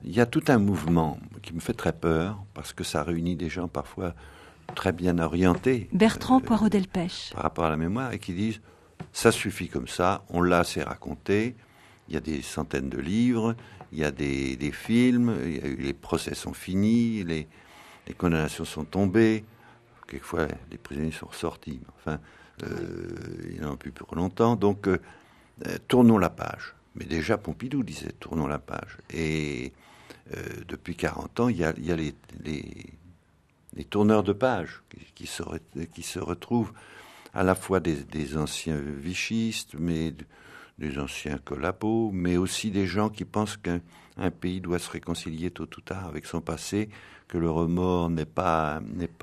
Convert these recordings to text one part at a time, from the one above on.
il y a tout un mouvement qui me fait très peur, parce que ça réunit des gens parfois très bien orientés. Bertrand Poirot-Delpech. Par rapport à la mémoire, et qui disent, ça suffit comme ça, on l'a assez raconté, il y a des centaines de livres, il y a des films, les procès sont finis, les condamnations sont tombées, quelquefois les prisonniers sont ressortis, enfin, ils n'en ont plus pour longtemps, donc tournons la page. Mais déjà Pompidou disait tournons la page. Et depuis 40 ans, il y a les tourneurs de page qui se retrouvent, à la fois des anciens vichistes, mais des anciens collabos, mais aussi des gens qui pensent qu'un pays doit se réconcilier tôt ou tard avec son passé, que le remords n'est pas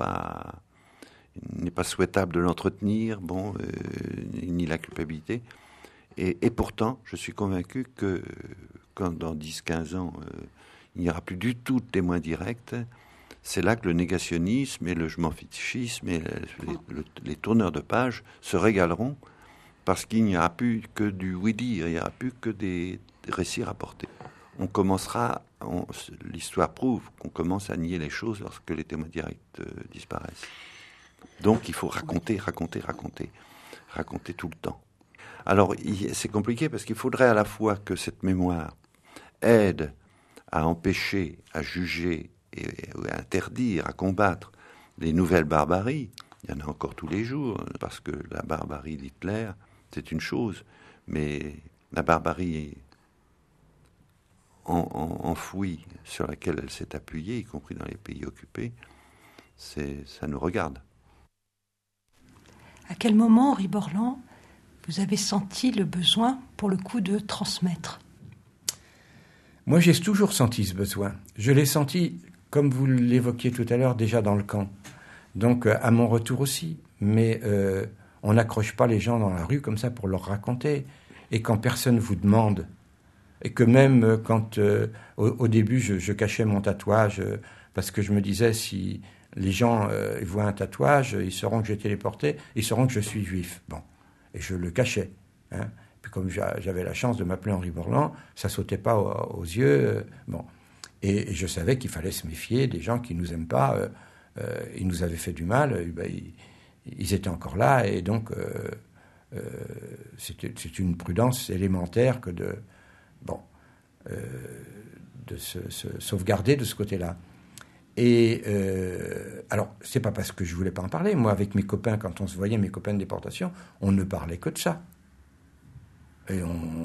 souhaitable de l'entretenir, ni la culpabilité. Et pourtant, je suis convaincu que quand dans 10-15 ans, il n'y aura plus du tout de témoins directs, c'est là que le négationnisme et le je m'en fichisme et les tourneurs de page se régaleront, parce qu'il n'y aura plus que du oui-dire, il n'y aura plus que des récits rapportés. L'histoire prouve qu'on commence à nier les choses lorsque les témoins directs disparaissent. Donc il faut raconter tout le temps. Alors c'est compliqué parce qu'il faudrait à la fois que cette mémoire aide à empêcher, à juger, et à interdire, à combattre les nouvelles barbaries. Il y en a encore tous les jours, parce que la barbarie d'Hitler, c'est une chose, mais la barbarie enfouie sur laquelle elle s'est appuyée, y compris dans les pays occupés, ça nous regarde. À quel moment, Henri Borland, vous avez senti le besoin, pour le coup, de transmettre ? Moi, j'ai toujours senti ce besoin. Je l'ai senti, comme vous l'évoquiez tout à l'heure, déjà dans le camp. Donc, à mon retour aussi. Mais on n'accroche pas les gens dans la rue comme ça pour leur raconter. Et quand personne vous demande, et que même quand, au début, je cachais mon tatouage, parce que je me disais, si les gens ils voient un tatouage, ils sauront que j'ai été déporté, ils sauront que je suis juif. Bon, et je le cachais. Hein. Puis comme j'avais la chance de m'appeler Henri Borland, ça sautait pas aux yeux. Bon, et je savais qu'il fallait se méfier des gens qui nous aiment pas. Ils nous avaient fait du mal. Ils étaient encore là, et donc c'est une prudence élémentaire que de se sauvegarder de ce côté-là. Et alors, c'est pas parce que je voulais pas en parler. Moi, avec mes copains, quand on se voyait, mes copains de déportation, on ne parlait que de ça. Et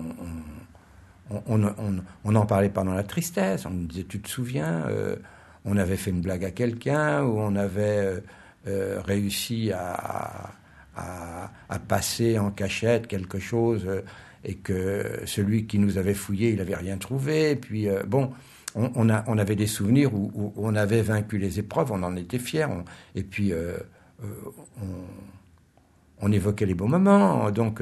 on en parlait pendant la tristesse. On me disait, tu te souviens, on avait fait une blague à quelqu'un, ou on avait réussi à passer en cachette quelque chose, et que celui qui nous avait fouillé, il n'avait rien trouvé. Et puis, on avait des souvenirs où on avait vaincu les épreuves, on en était fiers. Et puis, on évoquait les bons moments. Donc,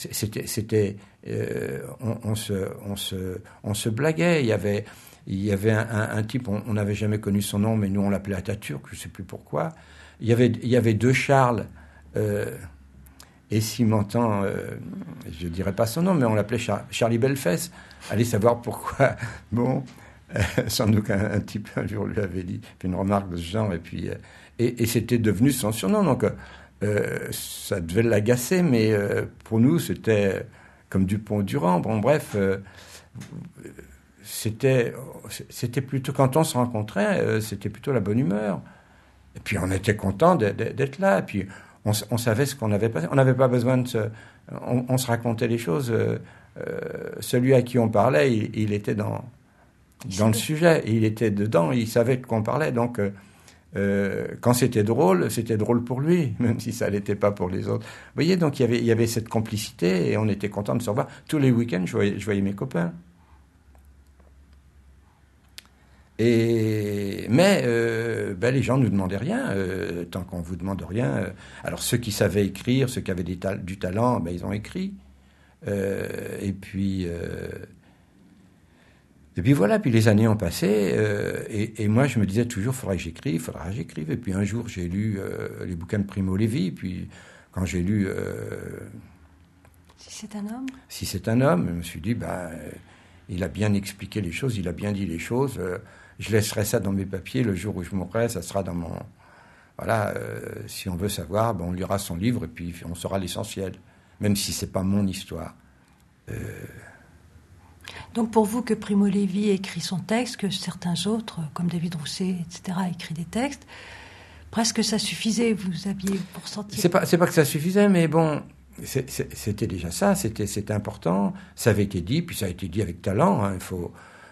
on se blaguait. Il y avait un type, on n'avait jamais connu son nom, mais nous, on l'appelait Atatürk, je ne sais plus pourquoi. Il y avait deux Charles... et s'il m'entend, je ne dirai pas son nom, mais on l'appelait Charlie Bellefesse. Allez savoir pourquoi. Bon, sans doute un type un jour lui avait fait une remarque de ce genre, et puis et c'était devenu son surnom. Donc ça devait l'agacer, mais pour nous c'était comme Dupont-Durand. Bon, bref, c'était plutôt, quand on se rencontrait, c'était plutôt la bonne humeur. Et puis on était content d'être là. Et puis on savait ce qu'on avait passé. On n'avait pas besoin de on se racontait les choses. Celui à qui on parlait, il était dans le sujet. Il était dedans. Il savait de quoi on parlait. Donc, quand c'était drôle pour lui, même si ça l'était pas pour les autres. Vous voyez, donc il y avait cette complicité, et on était content de se revoir. Tous les week-ends, je voyais mes copains. Mais les gens ne nous demandaient rien, tant qu'on ne vous demande rien. Alors ceux qui savaient écrire, ceux qui avaient du talent, ils ont écrit. Et puis voilà, puis les années ont passé, et moi je me disais toujours, faudra que j'écrive. Et puis un jour j'ai lu les bouquins de Primo Levi, puis quand j'ai lu Si c'est un homme, je me suis dit, il a bien expliqué les choses, il a bien dit les choses. Je laisserai ça dans mes papiers. Le jour où je mourrai, ça sera dans mon... Voilà, si on veut savoir, on lira son livre et puis on saura l'essentiel, même si c'est pas mon histoire. Donc pour vous que Primo Levi écrit son texte, que certains autres, comme David Rousset, etc., écrit des textes, presque ça suffisait, vous aviez pour sentir... C'est pas que ça suffisait, mais bon, c'était déjà ça, c'était important, ça avait été dit, puis ça a été dit avec talent, hein, il faut...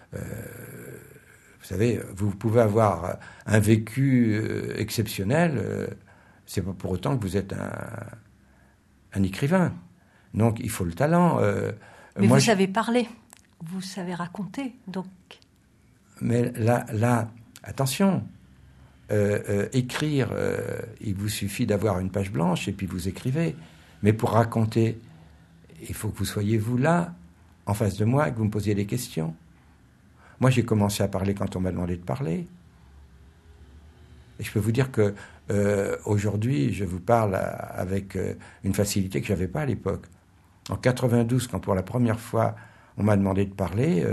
vous savez, vous pouvez avoir un vécu exceptionnel, c'est pas pour autant que vous êtes un écrivain. Donc il faut le talent. Mais moi, vous savez parler, vous savez raconter, donc... Mais là attention, écrire, il vous suffit d'avoir une page blanche et puis vous écrivez. Mais pour raconter, il faut que vous soyez vous là, en face de moi, et que vous me posiez des questions. Moi, j'ai commencé à parler quand on m'a demandé de parler. Et je peux vous dire que aujourd'hui, je vous parle avec une facilité que je n'avais pas à l'époque. En 92, quand pour la première fois, on m'a demandé de parler,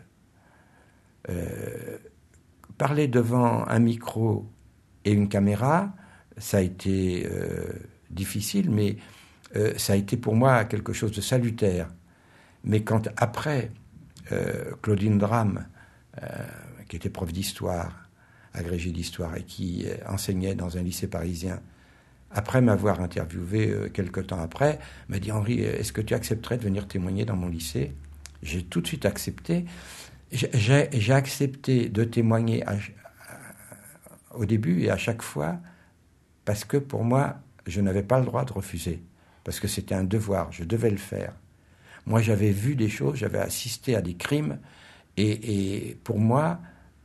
parler devant un micro et une caméra, ça a été difficile, mais ça a été pour moi quelque chose de salutaire. Mais quand après, Claudine Dram, qui était prof d'histoire, agrégée d'histoire, et qui enseignait dans un lycée parisien, après m'avoir interviewé quelque temps après, m'a dit « Henri, est-ce que tu accepterais de venir témoigner dans mon lycée ?» J'ai tout de suite accepté. J'ai accepté de témoigner au début et à chaque fois, parce que pour moi, je n'avais pas le droit de refuser, parce que c'était un devoir, je devais le faire. Moi, j'avais vu des choses, j'avais assisté à des crimes, et pour moi,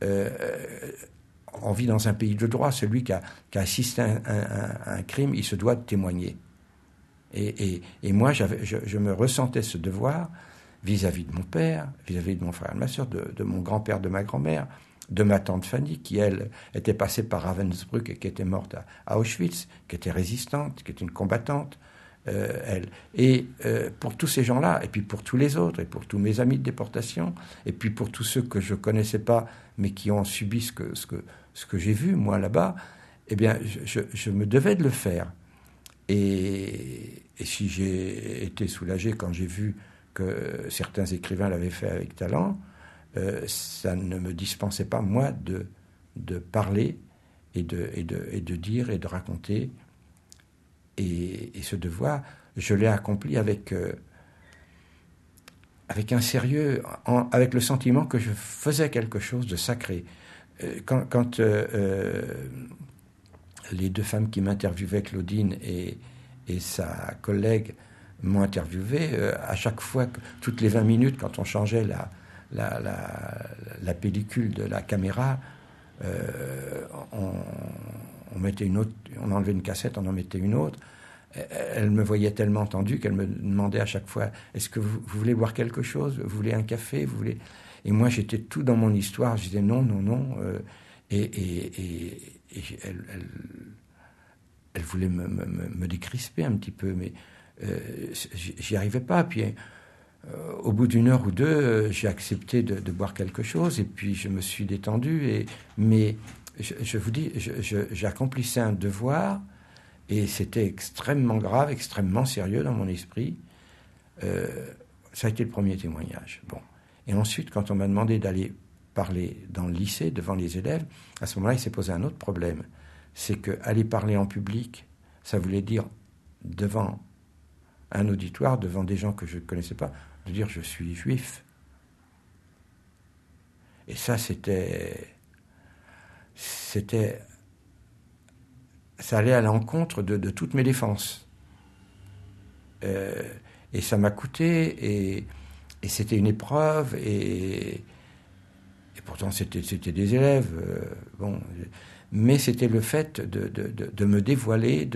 on vit dans un pays de droit. Celui qui a assisté à un crime, il se doit de témoigner. Et moi, je me ressentais ce devoir vis-à-vis de mon père, vis-à-vis de mon frère et de ma soeur, de mon grand-père, de ma grand-mère, de ma tante Fanny, qui, elle, était passée par Ravensbrück et qui était morte à Auschwitz, qui était résistante, qui était une combattante. Pour tous ces gens-là, et puis pour tous les autres, et pour tous mes amis de déportation, et puis pour tous ceux que je ne connaissais pas, mais qui ont subi ce que j'ai vu, moi, là-bas, eh bien, je me devais de le faire. Et si j'ai été soulagé quand j'ai vu que certains écrivains l'avaient fait avec talent, ça ne me dispensait pas, moi, de parler et de dire et de raconter. Et ce devoir, je l'ai accompli avec un sérieux, avec le sentiment que je faisais quelque chose de sacré. Quand les deux femmes qui m'interviewaient, Claudine et sa collègue, m'ont interviewé, à chaque fois, toutes les 20 minutes, quand on changeait la pellicule de la caméra, on mettait une autre, on enlevait une cassette, on en mettait une autre. Elle me voyait tellement tendue qu'elle me demandait à chaque fois « Est-ce que vous voulez boire quelque chose ? Vous voulez un café ? Vous voulez... » Et moi, j'étais tout dans mon histoire. Je disais non, non, non. Et elle voulait me décrisper un petit peu, mais j'y arrivais pas. Puis au bout d'une heure ou deux, j'ai accepté de boire quelque chose et puis je me suis détendu. Mais je vous dis, j'accomplissais un devoir et c'était extrêmement grave, extrêmement sérieux dans mon esprit. Ça a été le premier témoignage. Bon. Et ensuite, quand on m'a demandé d'aller parler dans le lycée, devant les élèves, à ce moment-là, il s'est posé un autre problème. C'est qu'aller parler en public, ça voulait dire devant un auditoire, devant des gens que je ne connaissais pas, de dire je suis juif. Et ça, ça allait à l'encontre de toutes mes défenses. Et ça m'a coûté, et c'était une épreuve, et pourtant c'était des élèves, bon, mais c'était le fait de me dévoiler,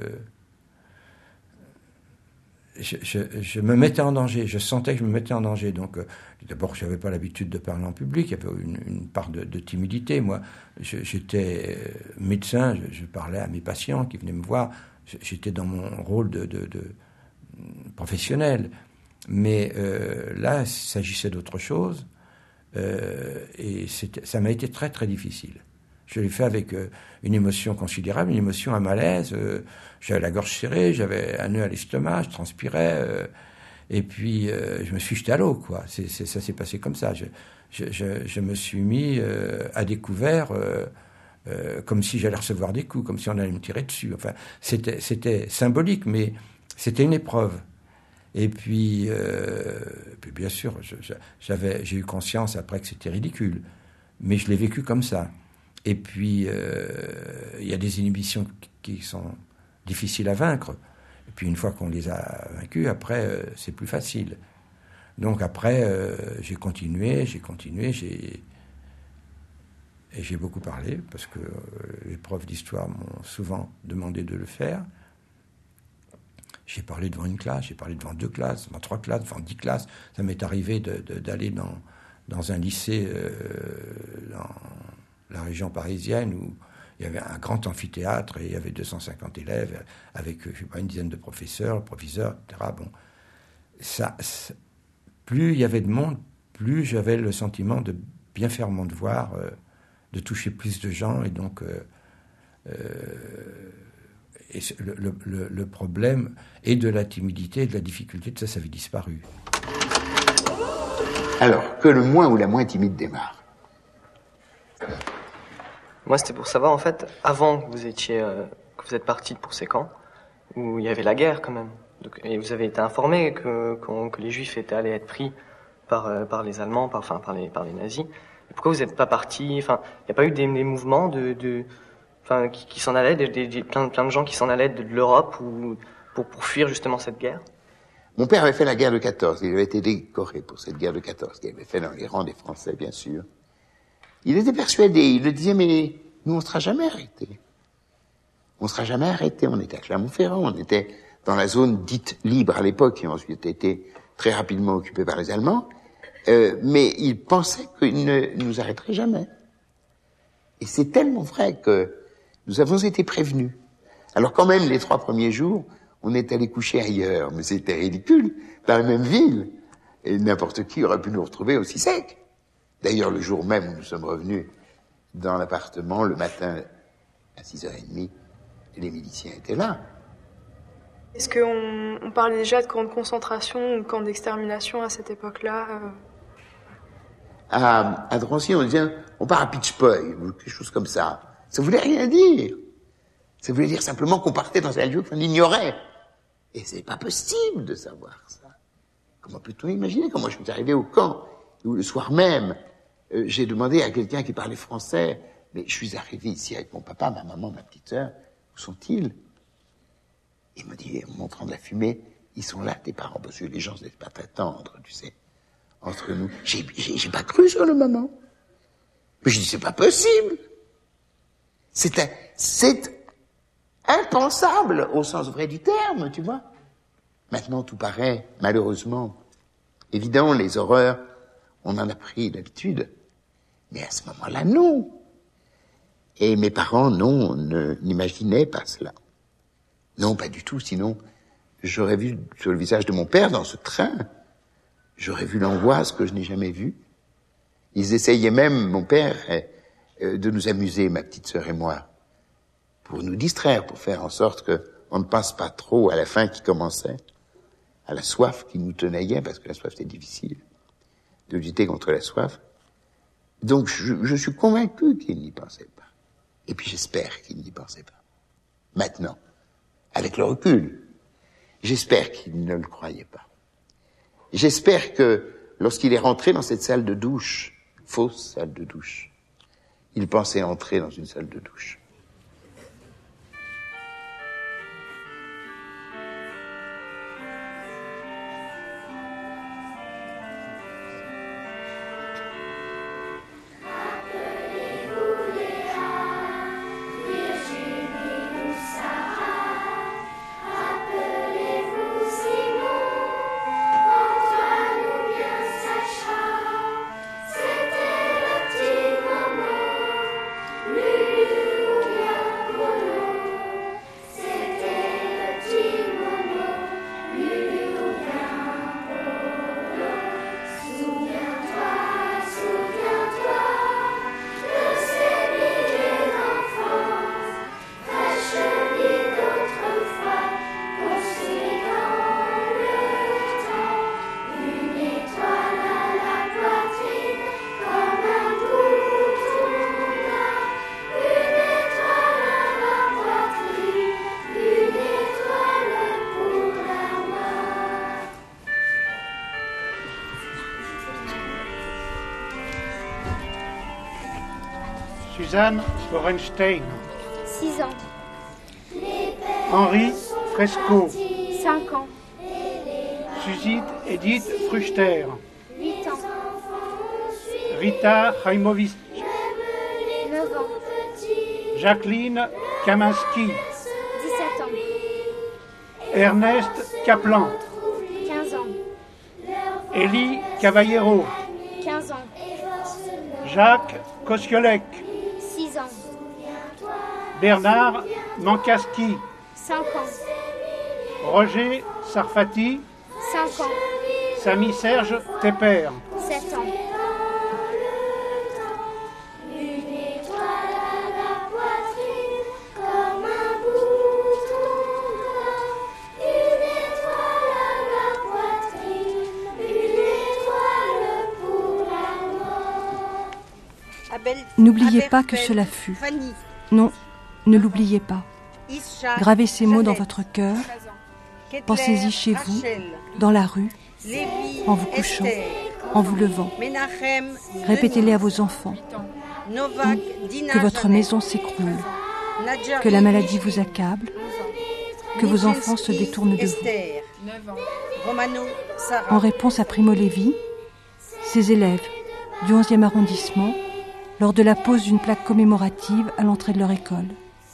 je me mettais en danger, je sentais que je me mettais en danger. Donc, d'abord, je n'avais pas l'habitude de parler en public, il y avait une part de timidité. Moi, j'étais médecin, je parlais à mes patients qui venaient me voir, j'étais dans mon rôle de professionnel. Mais là, il s'agissait d'autre chose. Et ça m'a été très, très difficile. Je l'ai fait avec une émotion considérable, une émotion, un malaise. J'avais la gorge serrée, j'avais un nœud à l'estomac, je transpirais. Et puis, je me suis jeté à l'eau, quoi. Ça s'est passé comme ça. Je me suis mis à découvert, comme si j'allais recevoir des coups, comme si on allait me tirer dessus. Enfin, c'était symbolique, mais c'était une épreuve. Et puis bien sûr, j'ai eu conscience après que c'était ridicule, mais je l'ai vécu comme ça. Et puis, il y a des inhibitions qui sont difficiles à vaincre. Et puis, une fois qu'on les a vaincues, après, c'est plus facile. Donc après, j'ai continué, et j'ai beaucoup parlé, parce que les profs d'histoire m'ont souvent demandé de le faire. J'ai parlé devant une classe, j'ai parlé devant 2 classes, devant 3 classes, devant 10 classes. Ça m'est arrivé d'aller dans un lycée dans la région parisienne où il y avait un grand amphithéâtre et il y avait 250 élèves avec, je sais pas, une dizaine de professeurs, etc. Bon, plus il y avait de monde, plus j'avais le sentiment de bien faire mon devoir, de toucher plus de gens. Et donc, et le problème et de la timidité et de la difficulté, de ça avait disparu. Alors, que le moins ou la moins timide démarre. Moi, c'était pour savoir, en fait, avant que vous êtes parti pour ces camps, où il y avait la guerre quand même, donc, et vous avez été informé que les Juifs étaient allés être pris par les Allemands, par les nazis. Et pourquoi vous n'êtes pas parti? Enfin, il n'y a pas eu des mouvements qui s'en allaient, plein de gens qui s'en allaient de l'Europe pour fuir justement cette guerre? Mon père avait fait la guerre de 14, il avait été décoré pour cette guerre de 14, qu'il avait fait dans les rangs des Français, bien sûr. Il était persuadé, il le disait, mais nous, on ne sera jamais arrêtés. On ne sera jamais arrêtés. On était à Clermont-Ferrand, on était dans la zone dite libre à l'époque, qui ensuite a été très rapidement occupée par les Allemands, mais il pensait qu'ils ne nous arrêteraient jamais. Et c'est tellement vrai que nous avons été prévenus. Alors quand même, les 3 premiers jours, on est allé coucher ailleurs, mais c'était ridicule, dans la même ville. Et n'importe qui aurait pu nous retrouver aussi secs. D'ailleurs, le jour même où nous sommes revenus dans l'appartement, le matin, à 6h30, les miliciens étaient là. Est-ce qu'on parlait déjà de camps de concentration ou de camps d'extermination à cette époque-là À Drancy, on disait, on part à Pitchpoy, ou quelque chose comme ça. Ça voulait rien dire. Ça voulait dire simplement qu'on partait dans un lieu qu'on ignorait. Et c'est pas possible de savoir ça. Comment peut-on imaginer? Quand moi je suis arrivé au camp, où le soir même, j'ai demandé à quelqu'un qui parlait français, mais je suis arrivé ici avec mon papa, ma maman, ma petite sœur, où sont-ils? Il me dit, en montrant de la fumée, ils sont là, tes parents, parce que les gens n'étaient pas très tendres, tu sais, entre nous. J'ai pas cru sur le moment. Mais je dis, c'est pas possible. C'est impensable au sens vrai du terme, tu vois. Maintenant, tout paraît, malheureusement, évident, les horreurs, on en a pris l'habitude. Mais à ce moment-là, non. Et mes parents, non, n'imaginaient pas cela. Non, pas du tout, sinon, j'aurais vu sur le visage de mon père dans ce train, j'aurais vu l'angoisse que je n'ai jamais vue. Ils essayaient même, mon père, de nous amuser, ma petite sœur et moi, pour nous distraire, pour faire en sorte qu'on ne pense pas trop à la faim qui commençait, à la soif qui nous tenaillait, parce que la soif c'est difficile, de lutter contre la soif. Donc je suis convaincu qu'ils n'y pensaient pas. Et puis j'espère qu'ils n'y pensaient pas. Maintenant, avec le recul, j'espère qu'ils ne le croyaient pas. J'espère que lorsqu'il est rentré dans cette salle de douche, fausse salle de douche, il pensait entrer dans une salle de douche. Suzanne Borenstein. 6 ans. Henri Fresco. 5 ans. Edith Fruchter. 8 ans. Rita Haimovic. 9 ans. Jacqueline Kaminski. 17 ans. Ernest Kaplan. 15 ans. Elie Cavallero. 15 ans. Jacques Kosiolek. 6 ans. Bernard Mankaski. 5 ans. Roger Sarfati. 5 ans. Samy Serge Tepper. 7 ans. N'oubliez pas que cela fut. Non, ne l'oubliez pas. Gravez ces mots dans votre cœur. Pensez-y chez vous, dans la rue, en vous couchant, en vous levant. Répétez-les à vos enfants. Que votre maison s'écroule, que la maladie vous accable, que vos enfants se détournent de vous. En réponse à Primo Levi, ses élèves du 11e arrondissement, lors de la pose d'une plaque commémorative à l'entrée de leur école.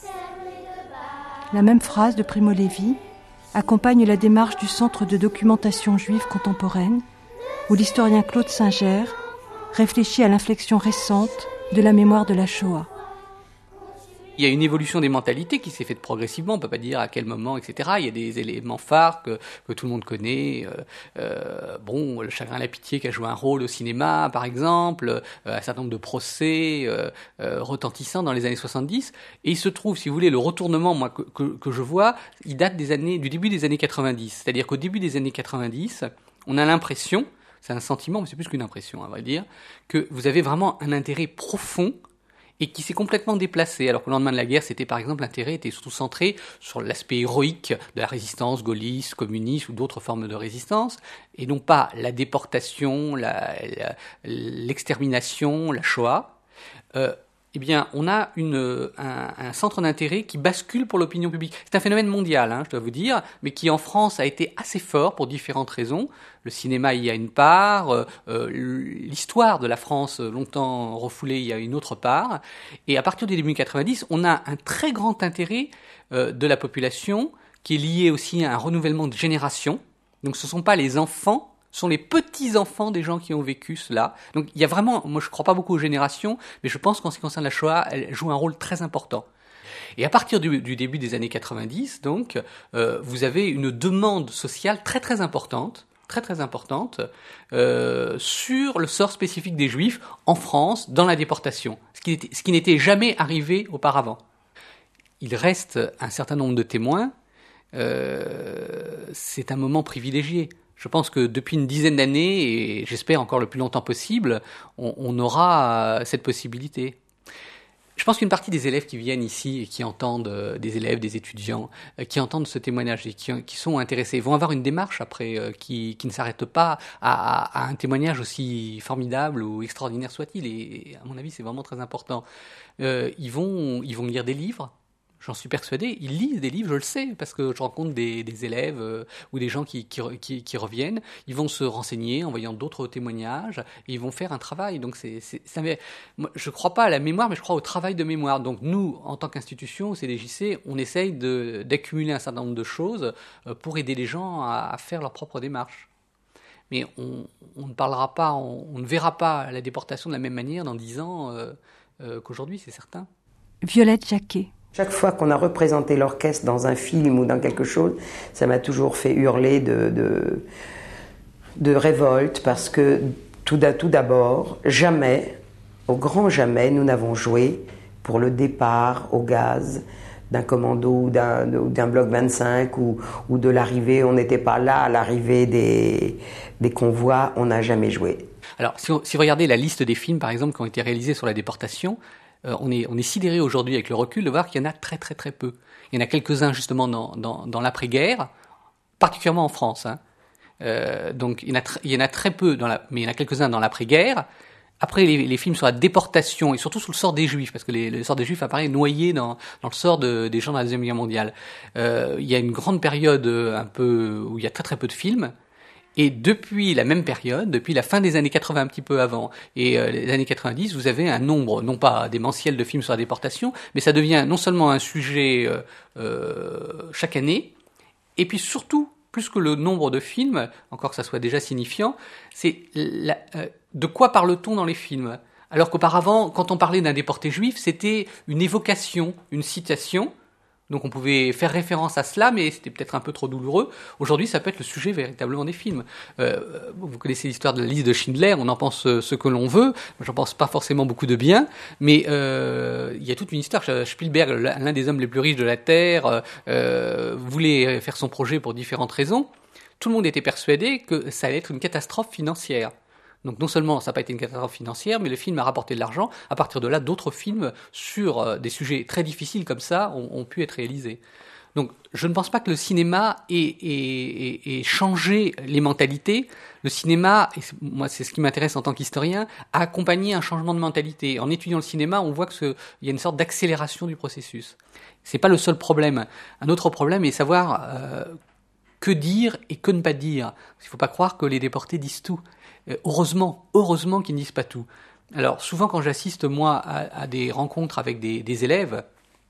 La même phrase de Primo Levi accompagne la démarche du Centre de documentation juive contemporaine, où l'historien Claude Singer réfléchit à l'inflexion récente de la mémoire de la Shoah. Il y a une évolution des mentalités qui s'est faite progressivement, on ne peut pas dire à quel moment, etc. Il y a des éléments phares que tout le monde connaît. Le Chagrin et la Pitié qui a joué un rôle au cinéma, par exemple, un certain nombre de procès retentissants dans les années 70. Et il se trouve, si vous voulez, le retournement moi, que je vois, il date du début des années 90. C'est-à-dire qu'au début des années 90, on a l'impression, c'est un sentiment, mais c'est plus qu'une impression, à vrai dire, que vous avez vraiment un intérêt profond et qui s'est complètement déplacé, alors qu'au lendemain de la guerre, par exemple, l'intérêt était surtout centré sur l'aspect héroïque de la résistance gaulliste, communiste ou d'autres formes de résistance, et non pas la déportation, l'extermination, la Shoah. On a un centre d'intérêt qui bascule pour l'opinion publique. C'est un phénomène mondial, je dois vous dire, mais qui en France a été assez fort pour différentes raisons. Le cinéma y a une part, l'histoire de la France longtemps refoulée y a une autre part. Et à partir du début 90, on a un très grand intérêt de la population qui est lié aussi à un renouvellement de génération. Donc ce ne sont pas les enfants, ce sont les petits-enfants des gens qui ont vécu cela. Donc il y a vraiment, moi je ne crois pas beaucoup aux générations, mais je pense qu'en ce qui concerne la Shoah, elle joue un rôle très important. Et à partir du début des années 90, donc, vous avez une demande sociale très très importante sur le sort spécifique des Juifs en France dans la déportation, ce qui n'était jamais arrivé auparavant. Il reste un certain nombre de témoins, c'est un moment privilégié. Je pense que depuis une dizaine d'années, et j'espère encore le plus longtemps possible, on aura cette possibilité. Je pense qu'une partie des élèves qui viennent ici et qui entendent, des élèves, des étudiants, qui entendent ce témoignage et qui sont intéressés, vont avoir une démarche après qui ne s'arrête pas à un témoignage aussi formidable ou extraordinaire soit-il. Et à mon avis, c'est vraiment très important. Ils vont lire des livres. J'en suis persuadé, ils lisent des livres, je le sais, parce que je rencontre des élèves ou des gens qui reviennent. Ils vont se renseigner en voyant d'autres témoignages et ils vont faire un travail. Donc moi, je ne crois pas à la mémoire, mais je crois au travail de mémoire. Donc nous, en tant qu'institution, au CDJC, on essaye d'accumuler un certain nombre de choses pour aider les gens à faire leur propre démarche. Mais on ne parlera pas, on ne verra pas la déportation de la même manière dans 10 ans qu'aujourd'hui, c'est certain. Violette Jacquet. Chaque fois qu'on a représenté l'orchestre dans un film ou dans quelque chose, ça m'a toujours fait hurler de révolte, parce que tout d'abord, jamais, au grand jamais, nous n'avons joué pour le départ au gaz d'un commando ou d'un bloc 25 ou de l'arrivée. On n'était pas là à l'arrivée des convois, on n'a jamais joué. Alors, si vous regardez la liste des films, par exemple, qui ont été réalisés sur la déportation, on est sidéré aujourd'hui avec le recul de voir qu'il y en a très très très peu. Il y en a quelques-uns justement dans l'après-guerre, particulièrement en France. Donc il y en a très peu, mais il y en a quelques-uns dans l'après-guerre. après les films sur la déportation, et surtout sur le sort des Juifs, parce que le sort des Juifs apparaît noyé dans le sort des gens de la Deuxième Guerre mondiale. Il y a une grande période un peu où il y a très très peu de films, et depuis la même période, depuis la fin des années 80, un petit peu avant, et les années 90, vous avez un nombre, non pas démentiel de films sur la déportation, mais ça devient non seulement un sujet chaque année, et puis surtout, plus que le nombre de films, encore que ça soit déjà signifiant, c'est de quoi parle-t-on dans les films ? Alors qu'auparavant, quand on parlait d'un déporté juif, c'était une évocation, une citation. Donc on pouvait faire référence à cela, mais c'était peut-être un peu trop douloureux. Aujourd'hui, ça peut être le sujet véritablement des films. Vous connaissez l'histoire de la liste de Schindler, on en pense ce que l'on veut. J'en pense pas forcément beaucoup de bien, mais il y a toute une histoire. Spielberg, l'un des hommes les plus riches de la Terre, voulait faire son projet pour différentes raisons. Tout le monde était persuadé que ça allait être une catastrophe financière. Donc non seulement ça n'a pas été une catastrophe financière, mais le film a rapporté de l'argent. À partir de là, d'autres films sur des sujets très difficiles comme ça ont pu être réalisés. Donc je ne pense pas que le cinéma ait changé les mentalités. Le cinéma, et moi c'est ce qui m'intéresse en tant qu'historien, a accompagné un changement de mentalité. En étudiant le cinéma, on voit qu'il y a une sorte d'accélération du processus. C'est pas le seul problème. Un autre problème est savoir que dire et que ne pas dire. Il ne faut pas croire que les déportés disent tout. Heureusement qu'ils ne disent pas tout. Alors souvent quand j'assiste moi à des rencontres avec des élèves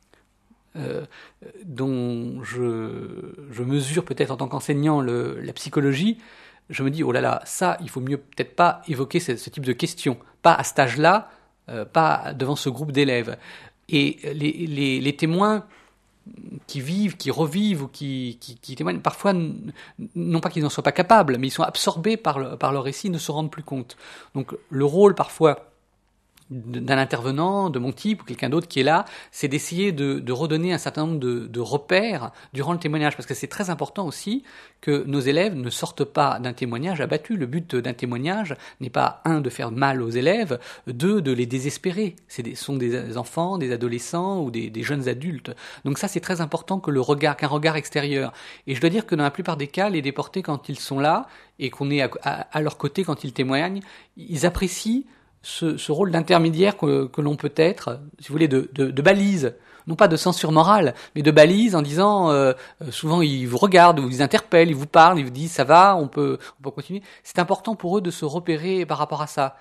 dont je mesure peut-être en tant qu'enseignant la psychologie, je me dis oh là là, ça il faut mieux peut-être pas évoquer ce type de questions, pas à cet âge-là, pas devant ce groupe d'élèves. Et les témoins qui vivent, qui revivent ou qui témoignent, parfois, non pas qu'ils n'en soient pas capables, mais ils sont absorbés par le récit, ils ne se rendent plus compte. Donc le rôle parfois d'un intervenant, de mon type ou quelqu'un d'autre qui est là, c'est d'essayer de redonner un certain nombre de repères durant le témoignage, parce que c'est très important aussi que nos élèves ne sortent pas d'un témoignage abattu. Le but d'un témoignage n'est pas, un, de faire mal aux élèves, deux, de les désespérer. Ce sont des enfants, des adolescents ou des jeunes adultes. Donc ça, c'est très important qu'un regard extérieur. Et je dois dire que dans la plupart des cas, les déportés, quand ils sont là et qu'on est à leur côté quand ils témoignent, ils apprécient ce rôle d'intermédiaire que l'on peut être, si vous voulez, de balise, non pas de censure morale, mais de balise en disant, souvent ils vous regardent, ils vous interpellent, ils vous parlent, ils vous disent ça va, on peut continuer. C'est important pour eux de se repérer par rapport à ça.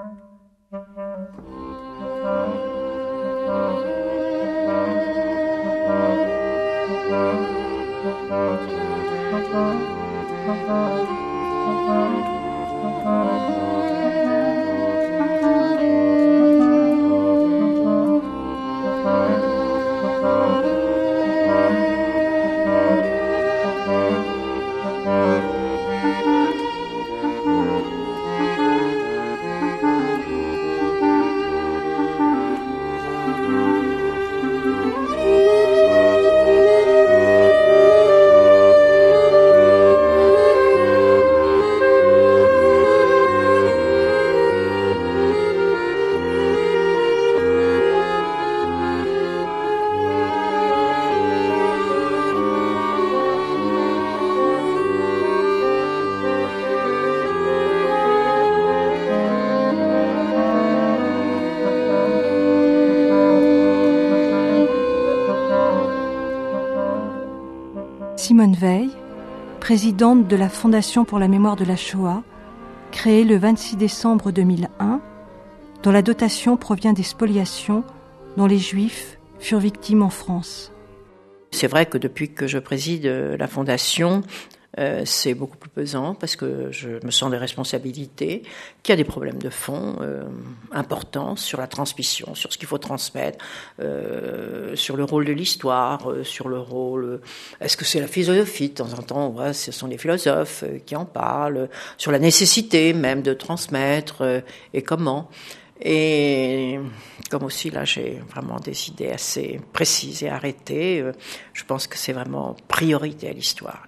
Simone Weil, présidente de la Fondation pour la mémoire de la Shoah, créée le 26 décembre 2001, dont la dotation provient des spoliations dont les Juifs furent victimes en France. C'est vrai que depuis que je préside la Fondation, c'est beaucoup plus pesant parce que je me sens des responsabilités, qu'il y a des problèmes de fond importants sur la transmission, sur ce qu'il faut transmettre, sur le rôle de l'histoire, sur le rôle... Est-ce que c'est la philosophie ? De temps en temps, on voit, ce sont les philosophes qui en parlent, sur la nécessité même de transmettre et comment. Et comme aussi là j'ai vraiment des idées assez précises et arrêtées, je pense que c'est vraiment priorité à l'histoire,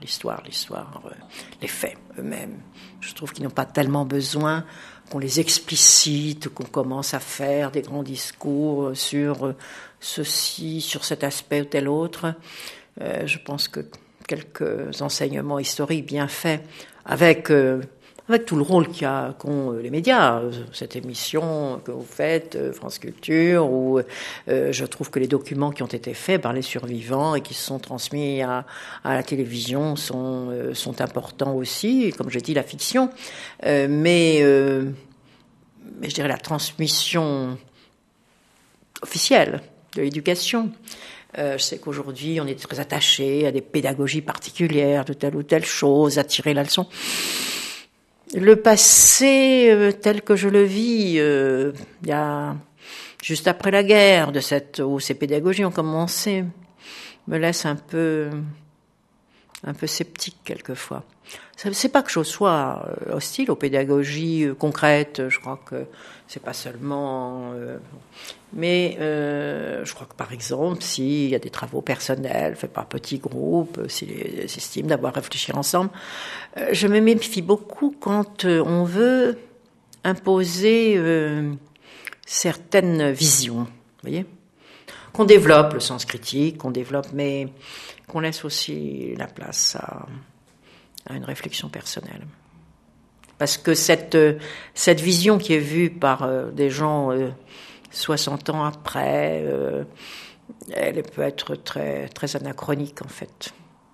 les faits eux-mêmes. Je trouve qu'ils n'ont pas tellement besoin qu'on les explicite, qu'on commence à faire des grands discours sur ceci, sur cet aspect ou tel autre. Je pense que quelques enseignements historiques bien faits avec avec tout le rôle qu'ont les médias, cette émission que vous faites, France Culture, où je trouve que les documents qui ont été faits par les survivants et qui se sont transmis à la télévision sont importants aussi, comme j'ai dit, la fiction, mais je dirais la transmission officielle de l'éducation. Je sais qu'aujourd'hui, on est très attaché à des pédagogies particulières, de telle ou telle chose, à tirer la leçon. Le passé, tel que je le vis, il y a juste après la guerre, où ces pédagogies ont commencé, me laisse un peu sceptique quelquefois. C'est pas que je sois hostile aux pédagogies concrètes. Je crois que c'est pas seulement. Mais je crois que par exemple, s'il y a des travaux personnels faits par petits groupes, s'ils estiment d'avoir réfléchi ensemble, je me méfie beaucoup quand on veut imposer certaines visions. Vous voyez, qu'on développe le sens critique, mais qu'on laisse aussi la place à une réflexion personnelle. Parce que cette vision qui est vue par des gens 60 ans après, elle peut être très, très anachronique en fait.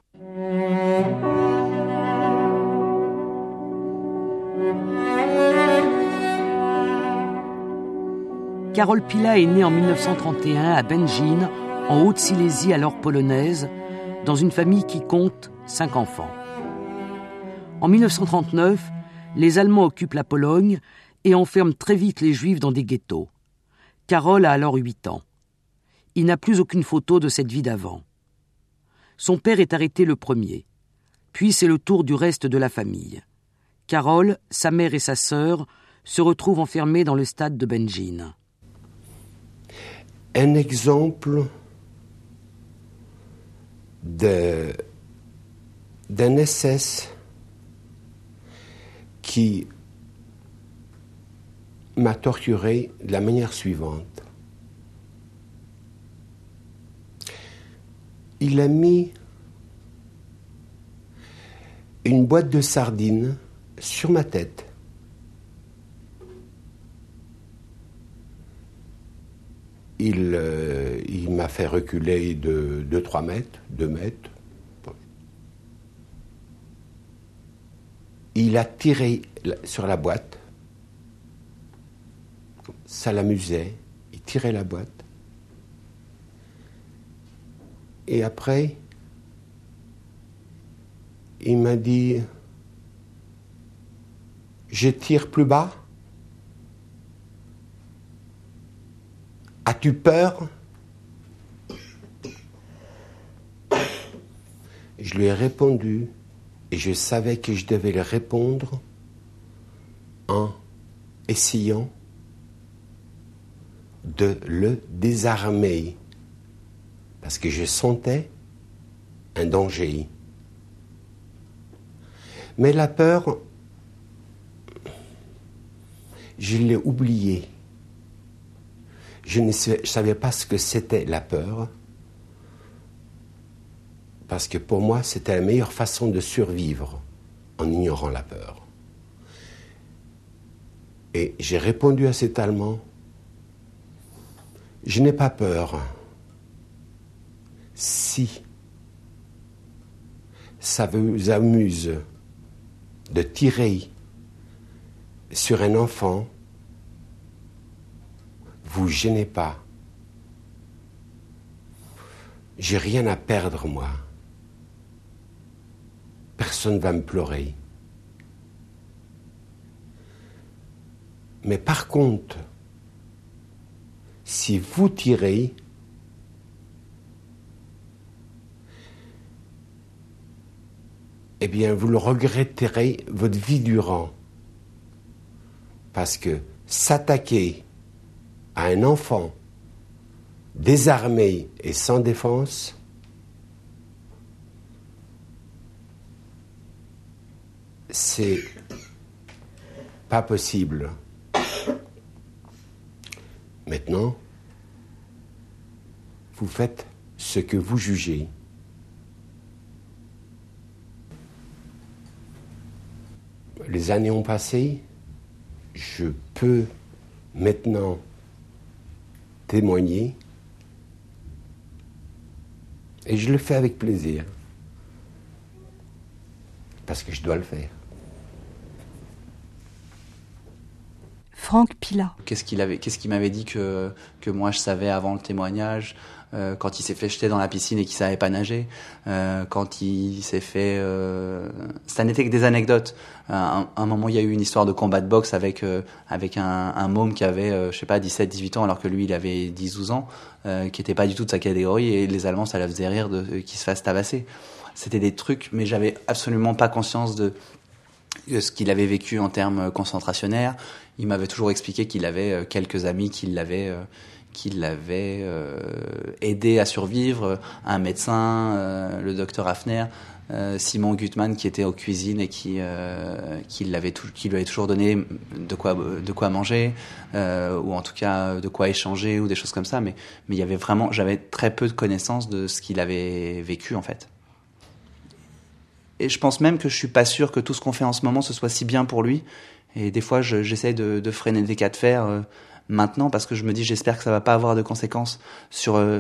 Karol Pila est née en 1931 à Będzin, en Haute-Silésie alors polonaise, dans une famille qui compte 5 enfants. En 1939, les Allemands occupent la Pologne et enferment très vite les Juifs dans des ghettos. Karol a alors 8 ans. Il n'a plus aucune photo de cette vie d'avant. Son père est arrêté le premier. Puis c'est le tour du reste de la famille. Karol, sa mère et sa sœur se retrouvent enfermés dans le stade de Będzin. Un exemple d'un SS qui m'a torturé de la manière suivante. Il a mis une boîte de sardines sur ma tête. Il m'a fait reculer de 2-3 mètres, 2 mètres. Il a tiré sur la boîte. Ça l'amusait. Il tirait la boîte. Et après, il m'a dit « Je tire plus bas. As-tu peur ?» Je lui ai répondu, et je savais que je devais lui répondre en essayant de le désarmer, parce que je sentais un danger. Mais la peur, je l'ai oubliée. Je ne savais pas ce que c'était la peur, parce que pour moi, c'était la meilleure façon de survivre en ignorant la peur. Et j'ai répondu à cet Allemand, je n'ai pas peur. Si ça vous amuse de tirer sur un enfant, vous gênez pas. J'ai rien à perdre, moi. Personne va me pleurer. Mais par contre, si vous tirez, eh bien, vous le regretterez votre vie durant. Parce que s'attaquer à un enfant désarmé et sans défense, c'est pas possible. Maintenant, vous faites ce que vous jugez. les années ont passé, je peux maintenant témoigner et je le fais avec plaisir parce que je dois le faire. Franck Pilat. Qu'est-ce qu'il m'avait dit que moi je savais avant le témoignage, quand il s'est fait jeter dans la piscine et qu'il savait pas nager, quand il s'est fait... Ça n'était que des anecdotes. À un moment, il y a eu une histoire de combat de boxe avec un môme qui avait, 17-18 ans, alors que lui, il avait 10-12 ans, qui était pas du tout de sa catégorie, et les Allemands, ça la faisait rire qu'il se fasse tabasser. C'était des trucs, mais j'avais absolument pas conscience de ce qu'il avait vécu en termes concentrationnaires. Il m'avait toujours expliqué qu'il avait quelques amis qui l'avaient aidé à survivre, un médecin, le docteur Hafner, Simon Gutmann qui était aux cuisines et qui lui avait toujours donné de quoi manger, ou en tout cas de quoi échanger ou des choses comme ça. Mais il y avait vraiment, j'avais très peu de connaissances de ce qu'il avait vécu en fait. Et je pense même que je suis pas sûr que tout ce qu'on fait en ce moment ce soit si bien pour lui. Et des fois, j'essaie de freiner des cas de fer maintenant parce que je me dis, j'espère que ça va pas avoir de conséquences sur le